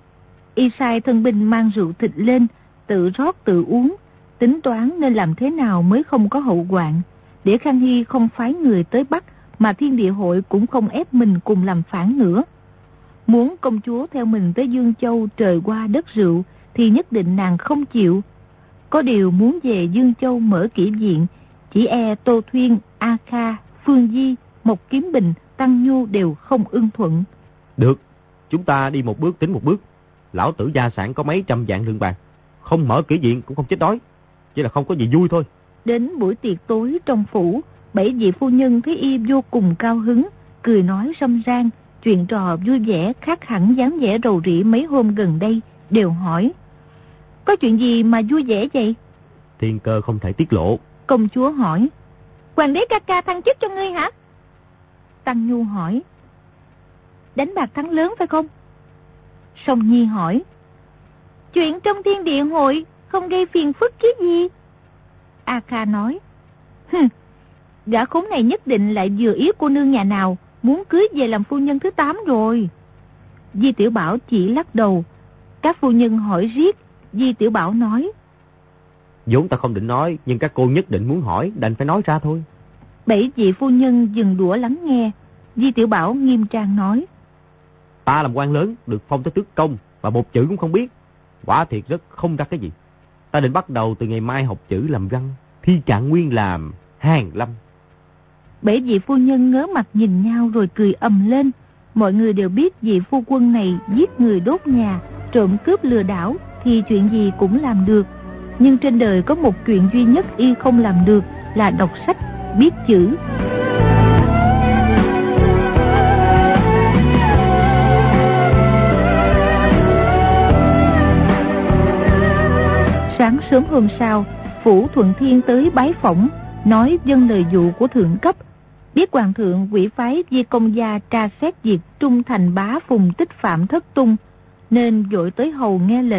Y sai thân binh mang rượu thịt lên, tự rót tự uống, tính toán nên làm thế nào mới không có hậu hoạn, để Khang Hy không phái người tới bắt, mà thiên địa hội cũng không ép mình cùng làm phản nữa. Muốn công chúa theo mình tới Dương Châu trời qua đất rượu thì nhất định nàng không chịu. Có điều muốn về Dương Châu mở kỹ viện, chỉ e Tô Thuyên, A Kha, Phương Di, Mộc Kiếm Bình, Tăng Nhu đều không ưng thuận. Được, chúng ta đi một bước tính một bước. Lão tử gia sản có mấy trăm vạn lượng bạc, không mở kỹ viện cũng không chết đói, chỉ là không có gì vui thôi. Đến buổi tiệc tối trong phủ, 7 vị phu nhân thấy y vô cùng cao hứng, cười nói râm ran, chuyện trò vui vẻ khác hẳn dáng vẻ rầu rĩ mấy hôm gần đây, đều hỏi: có chuyện gì mà vui vẻ vậy? Thiên cơ không thể tiết lộ. Công chúa hỏi: hoàng đế ca ca thăng chức cho ngươi hả? Tăng Nhu hỏi: đánh bạc thắng lớn phải không? Song Nhi hỏi: chuyện trong thiên địa hội không gây phiền phức chứ gì? A Kha nói: gã khốn này nhất định lại vừa ý cô nương nhà nào, muốn cưới về làm phu nhân thứ 8 rồi. Di Tiểu Bảo chỉ lắc đầu. Các phu nhân hỏi riết, Di Tiểu Bảo nói: vốn ta không định nói, nhưng các cô nhất định muốn hỏi, đành phải nói ra thôi. 7 vị phu nhân dừng đũa lắng nghe. Di Tiểu Bảo nghiêm trang nói: ta làm quan lớn, được phong tới tước công, và một chữ cũng không biết. Quả thiệt rất không ra cái gì. Ta định bắt đầu từ ngày mai học chữ làm văn, thi trạng nguyên làm Hàn Lâm. 7 vị phu nhân ngớ mặt nhìn nhau rồi cười ầm lên. Mọi người đều biết vị phu quân này giết người đốt nhà, trộm cướp lừa đảo thì chuyện gì cũng làm được. Nhưng trên đời có một chuyện duy nhất y không làm được là đọc sách, biết chữ. Sáng sớm hôm sau, Phủ Thuận Thiên tới bái phỏng, nói dâng lời dụ của thượng cấp. Biết hoàng thượng quỷ phái Di Công Gia tra xét việc Trung Thành Bá Phùng Tích Phạm thất tung, nên vội tới hầu nghe lệnh.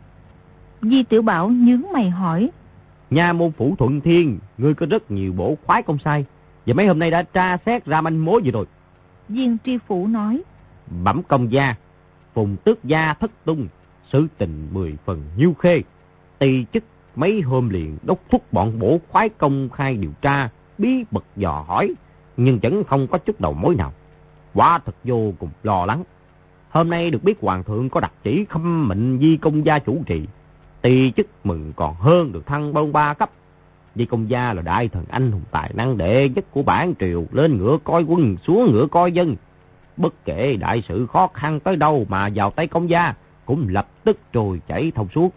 Di Tiểu Bảo nhướng mày hỏi: nha môn Phủ Thuận Thiên, ngươi có rất nhiều bổ khoái công sai, và mấy hôm nay đã tra xét ra manh mối gì rồi? Viên tri phủ nói: bẩm công gia, Phùng Tước Gia thất tung, sự tình 10 phần nhiêu khê. Ty chức mấy hôm liền đốc thúc bọn bổ khoái công khai điều tra, bí mật dò hỏi, nhưng vẫn không có chút đầu mối nào. Quả thật vô cùng lo lắng. Hôm nay được biết hoàng thượng có đặc chỉ khâm mệnh Di Công Gia chủ trì, ty chức mừng còn hơn được thăng bông 3 cấp. Di Công Gia là đại thần anh hùng tài năng đệ nhất của bản triều, lên ngựa coi quân, xuống ngựa coi dân. Bất kể đại sự khó khăn tới đâu mà vào tay công gia, cũng lập tức trôi chảy thông suốt.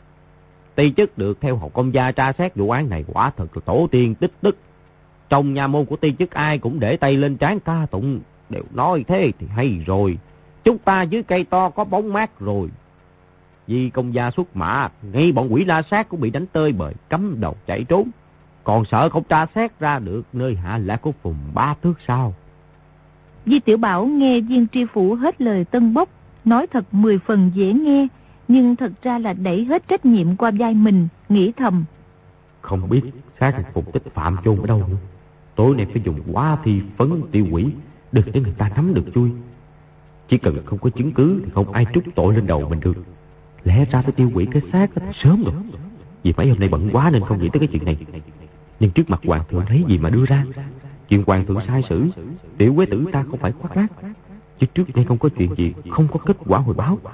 Ty chức được theo hầu công gia tra xét vụ án này quả thật là tổ tiên tích đức. Trong nhà môn của ty chức ai cũng để tay lên trán ca tụng, đều nói thế thì hay rồi. Chúng ta dưới cây to có bóng mát rồi. Vì công gia xuất mã, ngay bọn quỷ la sát cũng bị đánh tơi bời, cắm đầu chạy trốn. Còn sợ không tra xét ra được nơi hạ lạc của Phùng Bá Tước sao? Di Tiểu Bảo nghe viên tri phủ hết lời tân bốc, nói thật 10 phần dễ nghe, nhưng thật ra là đẩy hết trách nhiệm qua vai mình, nghĩ thầm: không biết xác Phùng Tích Phạm chôn ở đâu nữa. Tối nay phải dùng hóa thi phấn tiêu hủy, đừng để người ta nắm được chui. Chỉ cần không có chứng cứ thì không ai trút tội lên đầu mình được. Lẽ ra phải tiêu hủy cái xác sớm rồi. Vì mấy hôm nay bận quá nên không nghĩ tới cái chuyện này. Nhưng trước mặt hoàng thượng thấy gì mà đưa ra. Chuyện hoàng thượng sai xử, tiểu quế tử ta không phải khoác lác. Chứ trước nay không có chuyện gì không có kết quả hồi báo.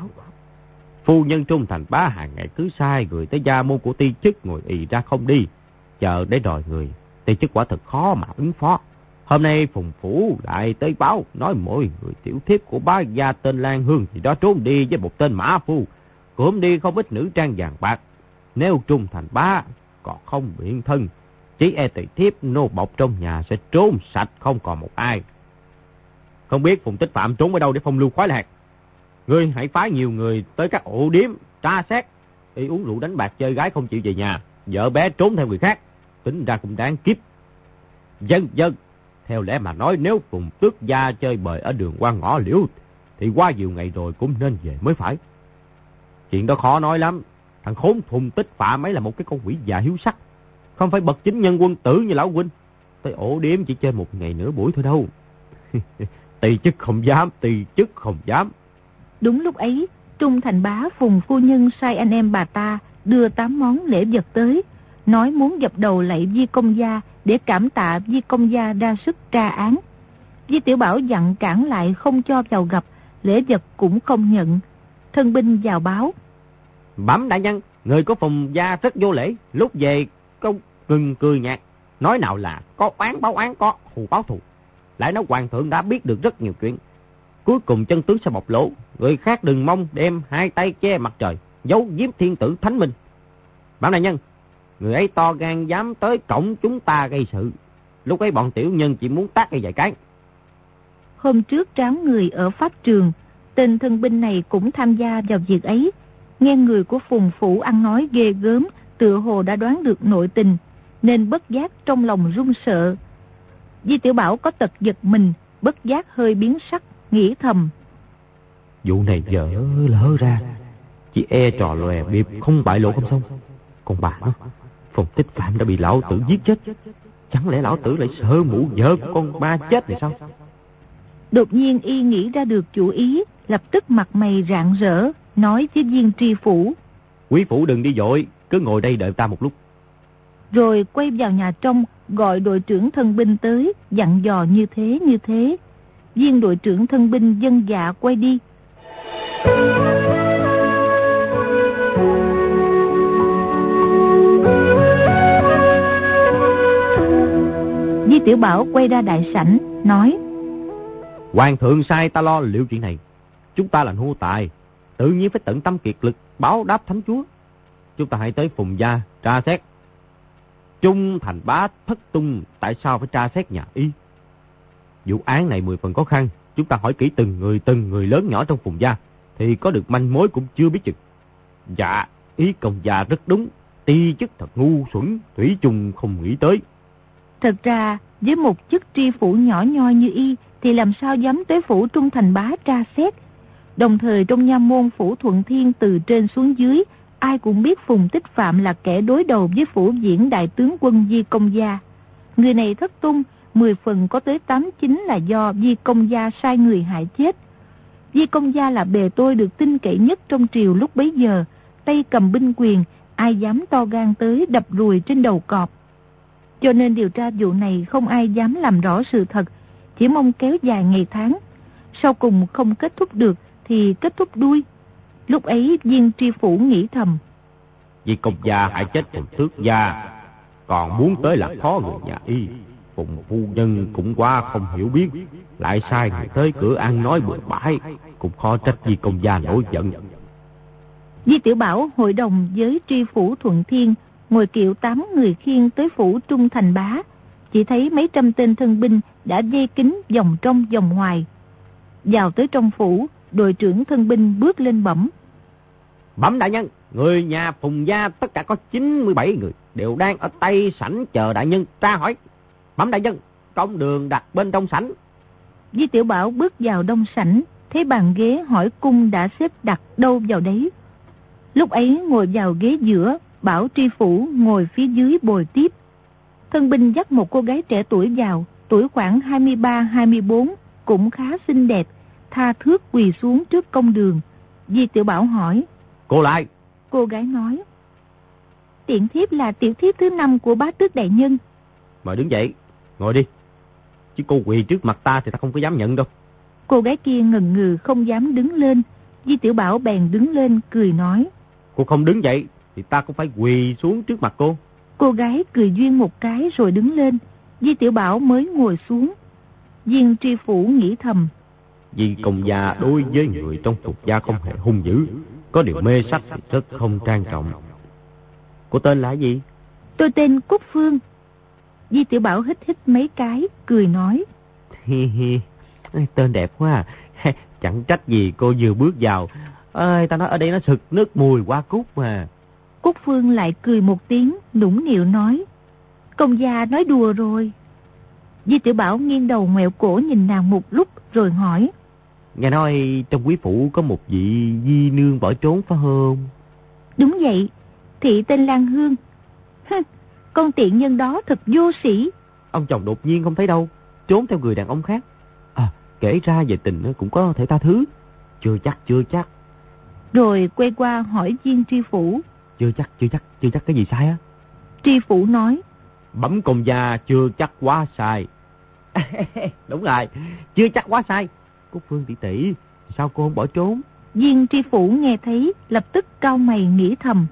Phu nhân Trung Thành Bá hàng ngày cứ sai người tới gia môn của ty chức ngồi ì ra không đi, chờ để đòi người. Ty chức quả thật khó mà ứng phó. Hôm nay Phùng Phủ lại tới báo, nói mỗi người tiểu thiếp của bá gia tên Lan Hương thì đó trốn đi với một tên mã phu, cưỡng đi không ít nữ trang vàng bạc. Nếu Trung Thành Bá còn không biện thân, chỉ e tỳ thiếp nô bộc trong nhà sẽ trốn sạch không còn một ai. Không biết Phùng Tích Phạm trốn ở đâu để phong lưu khoái lạc. Ngươi hãy phái nhiều người tới các ổ điếm tra xét. Y uống rượu đánh bạc chơi gái không chịu về nhà, vợ bé trốn theo người khác, tính ra cũng đáng kiếp. Dân dân, theo lẽ mà nói nếu Phùng Tước Gia chơi bời ở đường qua ngõ liễu thì qua nhiều ngày rồi cũng nên về mới phải. Chuyện đó khó nói lắm. Thằng khốn Phùng Tích Phạm ấy là một cái con quỷ già hiếu sắc, không phải bậc chính nhân quân tử như lão huynh. Tới ổ điếm chỉ chơi một ngày nửa buổi thôi đâu. Ty chức không dám, ty chức không dám. Đúng lúc ấy, Trung Thành Bá Phùng phu nhân sai anh em bà ta đưa 8 món lễ vật tới, nói muốn dập đầu lạy Di Công Gia để cảm tạ Di Công Gia đa sức tra án. Di Tiểu Bảo dặn cản lại không cho vào gặp, lễ vật cũng không nhận. Thân binh vào báo: Bẩm đại nhân, người của Phùng gia rất vô lễ, lúc về có ngừng cười nhạt, nói nào là có oán báo oán, có thù báo thù, lại nói hoàng thượng đã biết được rất nhiều chuyện, cuối cùng chân tướng sẽ bộc lộ, người khác đừng mong đem hai tay che mặt trời, giấu giếm thiên tử thánh minh. Bẩm đại nhân, người ấy to gan dám tới cổng chúng ta gây sự, lúc ấy bọn tiểu nhân chỉ muốn tát cái vài cái. Hôm trước tráo người ở pháp trường, tên thân binh này cũng tham gia vào việc ấy. Nghe người của Phùng phủ ăn nói ghê gớm, tựa hồ đã đoán được nội tình, nên bất giác trong lòng run sợ. Di Tiểu Bảo có tật giật mình, bất giác hơi biến sắc, nghĩ thầm: Vụ này dở lỡ ra, chỉ e trò lòe bịp không bại lộ không xong. Còn bà nó, Phùng Tích Phạm đã bị lão tử giết chết, chẳng lẽ lão tử lại sợ mụ vợ của con ba chết thì sao? Đột nhiên y nghĩ ra được chủ ý, lập tức mặt mày rạng rỡ, nói với viên tri phủ: Quý phủ đừng đi vội, cứ ngồi đây đợi ta một lúc. Rồi quay vào nhà trong, gọi đội trưởng thân binh tới, dặn dò như thế. Viên đội trưởng thân binh vâng dạ quay đi. Di Tiểu Bảo quay ra đại sảnh, nói: Hoàng thượng sai ta lo liệu chuyện này, chúng ta là nô tài, tự nhiên phải tận tâm kiệt lực báo đáp thánh chúa. Chúng ta hãy tới Phùng gia tra xét. Trung Thành Bá thất tung, tại sao phải tra xét nhà y? Vụ án này 10 phần khó khăn, chúng ta hỏi kỹ từng người lớn nhỏ trong Phùng gia thì có được manh mối cũng chưa biết chừng. Dạ, ý công gia rất đúng, ti chức thật ngu xuẩn, thủy chung không nghĩ tới. Thật ra với một chức tri phủ nhỏ nhoi như y thì làm sao dám tới phủ Trung Thành Bá tra xét. Đồng thời trong nha môn phủ Thuận Thiên từ trên xuống dưới, ai cũng biết Phùng Tích Phạm là kẻ đối đầu với phủ viễn đại tướng quân Di Công Gia. Người này thất tung, 10 phần có tới 8-9 là do Di Công Gia sai người hại chết. Di Công Gia là bề tôi được tin cậy nhất trong triều lúc bấy giờ, tay cầm binh quyền, ai dám to gan tới đập ruồi trên đầu cọp. Cho nên điều tra vụ này không ai dám làm rõ sự thật, chỉ mong kéo dài ngày tháng. Sau cùng không kết thúc được thì kết thúc đuôi. Lúc ấy viên tri phủ nghĩ thầm: Di Công Gia hại chết Phùng Tước gia, còn muốn tới làm khó người nhà y. Phùng phu nhân cũng quá không hiểu biết, lại sai người tới cửa ăn nói bừa bãi, cũng khó trách Di Công Gia nổi giận. Di Tiểu Bảo hội đồng với tri phủ Thuận Thiên, ngồi kiệu 8 người khiêng tới phủ Trung Thành Bá. Chỉ thấy mấy trăm tên thân binh đã dây kín vòng trong vòng ngoài. Vào tới trong phủ, đội trưởng thân binh bước lên bẩm: Bẩm đại nhân, người nhà Phùng gia tất cả có 97 người, đều đang ở Tây sảnh chờ đại nhân tra hỏi. Bẩm đại nhân, công đường đặt bên trong sảnh. Di Tiểu Bảo bước vào đông sảnh, thấy bàn ghế hỏi cung đã xếp đặt đâu vào đấy. Lúc ấy ngồi vào ghế giữa, bảo tri phủ ngồi phía dưới bồi tiếp. Thân binh dắt một cô gái trẻ tuổi vào, tuổi khoảng 23-24, cũng khá xinh đẹp, tha thước quỳ xuống trước công đường. Di Tiểu Bảo hỏi: Cô lại. Cô gái nói: Tiện thiếp là tiểu thiếp thứ 5 của bá tước đại nhân. Mời đứng dậy, ngồi đi. Chứ cô quỳ trước mặt ta thì ta không có dám nhận đâu. Cô gái kia ngần ngừ không dám đứng lên. Di Tiểu Bảo bèn đứng lên cười nói: Cô không đứng dậy thì ta cũng phải quỳ xuống trước mặt cô. Cô gái cười duyên một cái rồi đứng lên. Di Tiểu Bảo mới ngồi xuống. Viên tri phủ nghĩ thầm: Di Công Gia đối với người trong Phùng gia không hề hung dữ, có điều mê sách thì rất không trang trọng. Cô tên là gì? Tôi tên Cúc Phương. Di Tiểu Bảo hít hít mấy cái, cười nói: Hi hi, tên đẹp quá à. Chẳng trách gì cô vừa bước vào. Ơi, ta nói ở đây nó sực nước mùi hoa cúc mà. Cúc Phương lại cười một tiếng, nũng nịu nói: Công gia nói đùa rồi. Di Tiểu Bảo nghiêng đầu ngoẹo cổ nhìn nàng một lúc rồi hỏi: Nghe nói trong quý phủ có một vị di nương bỏ trốn phải không? Đúng vậy, thị tên Lan Hương. Con tiện nhân đó thật vô sĩ. Ông chồng đột nhiên không thấy đâu, trốn theo người đàn ông khác. Kể ra về tình cũng có thể tha thứ. Chưa chắc. Rồi quay qua hỏi viên tri phủ: Chưa chắc cái gì sai á? Tri phủ nói: Bẩm công gia chưa chắc quá sai. Đúng rồi, chưa chắc quá sai. Cúc Phương tỷ tỷ, sao cô không bỏ trốn? Viên tri phủ nghe thấy, lập tức cau mày nghĩ thầm.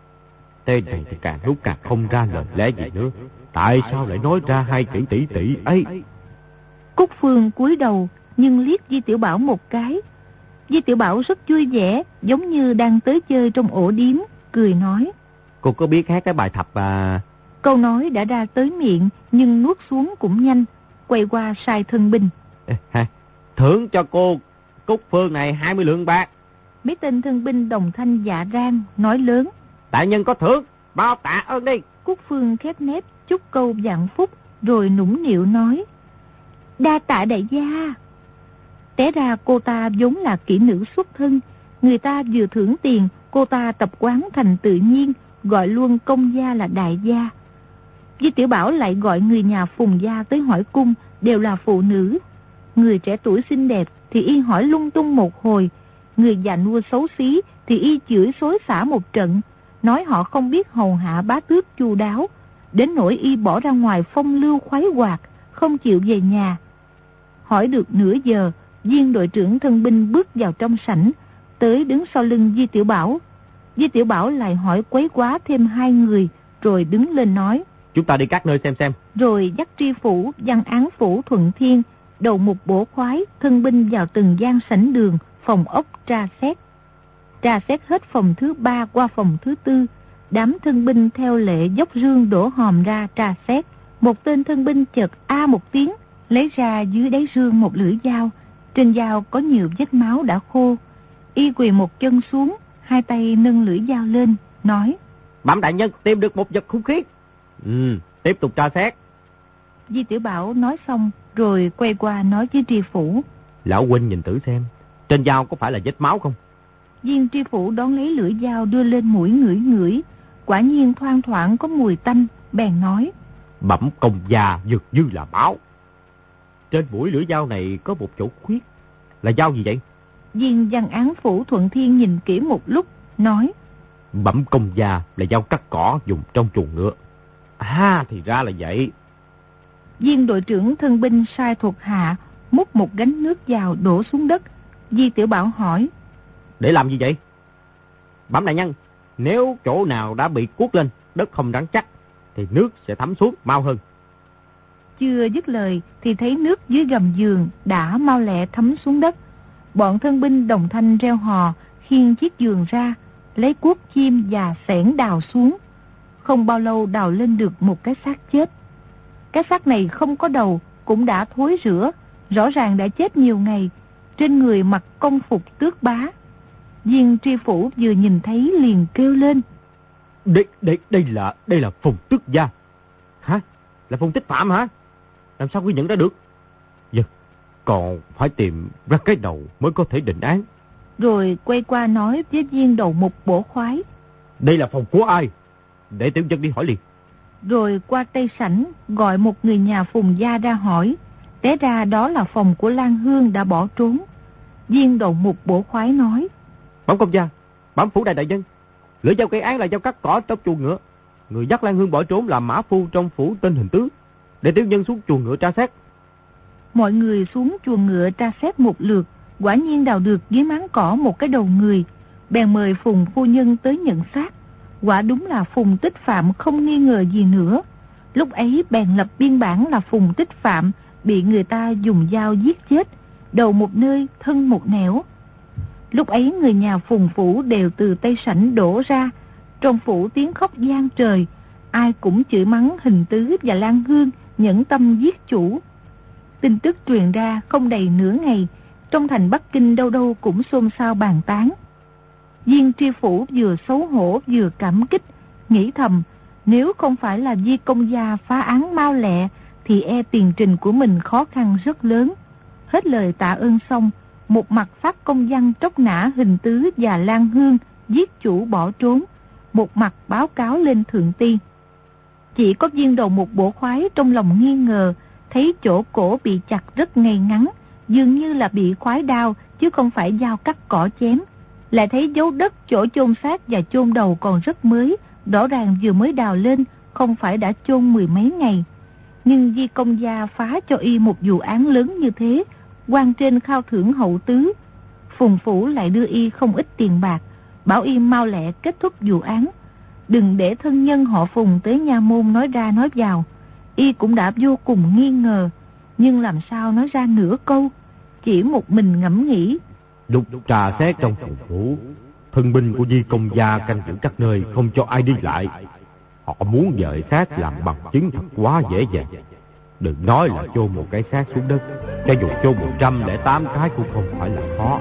Tên này thì càng lúc càng không ra lời lẽ gì nữa. Tại sao lại nói ra 2 tỷ ấy? Cúc Phương cúi đầu, nhưng liếc Di Tiểu Bảo một cái. Di Tiểu Bảo rất vui vẻ, giống như đang tới chơi trong ổ điếm, cười nói. Cô có biết hát cái bài thập à? Câu nói đã ra tới miệng, nhưng nuốt xuống cũng nhanh, quay qua sai thân binh. Thưởng cho cô Cúc Phương này 20 lượng bạc. Mấy tên thân binh đồng thanh dạ rang, nói lớn. Đại nhân có thưởng, bao tạ ơn đi. Cúc Phương khép nép chúc câu vạn phúc, rồi nũng nịu nói. Đa tạ đại gia. Té ra cô ta vốn là kỹ nữ xuất thân, người ta vừa thưởng tiền, cô ta tập quán thành tự nhiên, gọi luôn công gia là đại gia. Di Tiểu Bảo lại gọi người nhà Phùng gia tới hỏi cung, đều là phụ nữ. Người trẻ tuổi xinh đẹp thì y hỏi lung tung một hồi, người già nua xấu xí thì y chửi xối xả một trận, nói họ không biết hầu hạ bá tước chu đáo, đến nỗi y bỏ ra ngoài phong lưu khoái hoạt, không chịu về nhà. Hỏi được nửa giờ, Viên đội trưởng thân binh bước vào trong sảnh, tới đứng sau lưng Di Tiểu Bảo. Di Tiểu Bảo lại hỏi quấy quá thêm 2 người, rồi đứng lên nói. Chúng ta đi các nơi xem. Rồi dắt tri phủ, văn án phủ Thuận Thiên, đầu mục bổ khoái, thân binh vào từng gian sảnh đường, phòng ốc tra xét. Tra xét hết phòng thứ 3 qua phòng thứ 4, đám thân binh theo lệ dốc rương đổ hòm ra tra xét. Một tên thân binh chợt a một tiếng, lấy ra dưới đáy rương một lưỡi dao. Trên dao có nhiều vết máu đã khô. Y quỳ một chân xuống, 2 tay nâng lưỡi dao lên, nói. Bẩm đại nhân, tìm được một vật hung khí. Tiếp tục tra xét. Di Tiểu Bảo nói xong, rồi quay qua nói với tri phủ. Lão huynh nhìn thử xem, trên dao có phải là vết máu không? Viên tri phủ đón lấy lưỡi dao đưa lên mũi ngửi, quả nhiên thoang thoảng có mùi tanh, bèn nói. Bẩm công gia, dược như là máu. Trên mũi lưỡi dao này có một chỗ khuyết. Là dao gì vậy? Viên văn án phủ Thuận Thiên nhìn kỹ một lúc, nói. Bẩm công gia là dao cắt cỏ dùng trong chuồng ngựa. Thì ra là vậy. Viên đội trưởng thân binh sai thuộc hạ múc một gánh nước vào đổ xuống đất. Di Tiểu Bảo hỏi. Để làm gì vậy? Bẩm đại nhân, nếu chỗ nào đã bị cuốc lên, đất không rắn chắc, thì nước sẽ thấm xuống mau hơn. Chưa dứt lời thì thấy nước dưới gầm giường đã mau lẹ thấm xuống đất. Bọn thân binh đồng thanh reo hò, khiêng chiếc giường ra, lấy cuốc chim và xẻng đào xuống. Không bao lâu đào lên được một cái xác chết. Cái xác này không có đầu, cũng đã thối rữa, rõ ràng đã chết nhiều ngày. Trên người mặc công phục tước bá. Viên tri phủ vừa nhìn thấy liền kêu lên. Đây là Phùng tước gia. Hả? Là Phùng Tích Phạm hả? Làm sao quy nhận ra được? Dạ, còn phải tìm ra cái đầu mới có thể định án. Rồi quay qua nói với viên đầu mục bổ khoái. Đây là phòng của ai? Để tiểu dân đi hỏi liền. Rồi qua tây sảnh gọi một người nhà Phùng gia ra hỏi. Té ra đó là phòng của Lan Hương đã bỏ trốn. Viên đầu mục bổ khoái nói. Bẩm công gia, bẩm phủ đại nhân, lưỡi dao gây án là dao cắt cỏ trong chuồng ngựa. Người dắt Lan Hương bỏ trốn là mã phu trong phủ tên Hình Tứ. Để tiểu nhân xuống chuồng ngựa tra xét. Mọi người xuống chuồng ngựa tra xét một lượt, quả nhiên đào được dưới máng cỏ một cái đầu người. Bèn mời Phùng phu nhân tới nhận xác. Quả đúng là Phùng Tích Phạm, không nghi ngờ gì nữa. Lúc ấy bèn lập biên bản là Phùng Tích Phạm bị người ta dùng dao giết chết, đầu một nơi, thân một nẻo. Lúc ấy người nhà Phùng phủ đều từ tây sảnh đổ ra. Trong phủ tiếng khóc vang trời, ai cũng chửi mắng Hình Tứ và Lan Hương nhẫn tâm giết chủ. Tin tức truyền ra không đầy nửa ngày, trong thành Bắc Kinh đâu đâu cũng xôn xao bàn tán. Viên tri phủ vừa xấu hổ vừa cảm kích, nghĩ thầm, nếu không phải là Di công gia phá án mau lẹ, thì e tiền trình của mình khó khăn rất lớn. Hết lời tạ ơn xong, một mặt phát công văn tróc nã Hình Tứ và Lan Hương giết chủ bỏ trốn, một mặt báo cáo lên thượng ti. Chỉ có viên đầu một bổ khoái trong lòng nghi ngờ, thấy chỗ cổ bị chặt rất ngay ngắn, dường như là bị khoái đao chứ không phải dao cắt cỏ chém. Lại thấy dấu đất chỗ chôn xác và chôn đầu còn rất mới, rõ ràng vừa mới đào lên, không phải đã chôn 10 mấy ngày. Nhưng Di công gia phá cho y một vụ án lớn như thế, quan trên khao thưởng hậu tứ. Phùng Phủ lại đưa y không ít tiền bạc, bảo y mau lẹ kết thúc vụ án. Đừng để thân nhân họ Phùng tới nha môn nói ra nói vào. Y cũng đã vô cùng nghi ngờ, nhưng làm sao nói ra nửa câu, chỉ một mình ngẫm nghĩ. Lúc trà xét trong Phùng Phủ, thân binh của Di Công Gia canh giữ các nơi, không cho ai đi lại. Họ muốn dời xác làm bằng chứng thật quá dễ dàng. Đừng nói là chôn một cái xác xuống đất, cho dù chôn 108 cái cũng không phải là khó.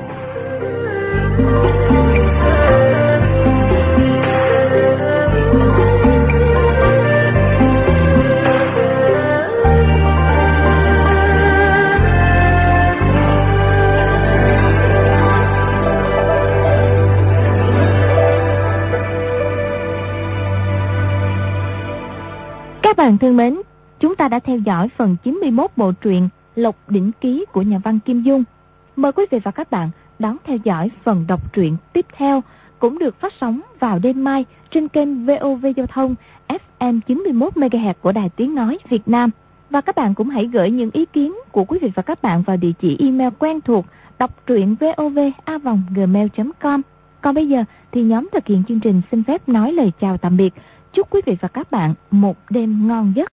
Các bạn thân mến, chúng ta đã theo dõi phần 91 bộ truyện Lộc Đỉnh Ký của nhà văn Kim Dung. Mời quý vị và các bạn đón theo dõi phần đọc truyện tiếp theo, cũng được phát sóng vào đêm mai trên kênh VOV Giao thông FM 91 MHz của Đài Tiếng Nói Việt Nam. Và các bạn cũng hãy gửi những ý kiến của quý vị và các bạn vào địa chỉ email quen thuộc đọc truyện vov@gmail.com. Còn bây giờ thì nhóm thực hiện chương trình xin phép nói lời chào tạm biệt. Chúc quý vị và các bạn một đêm ngon giấc.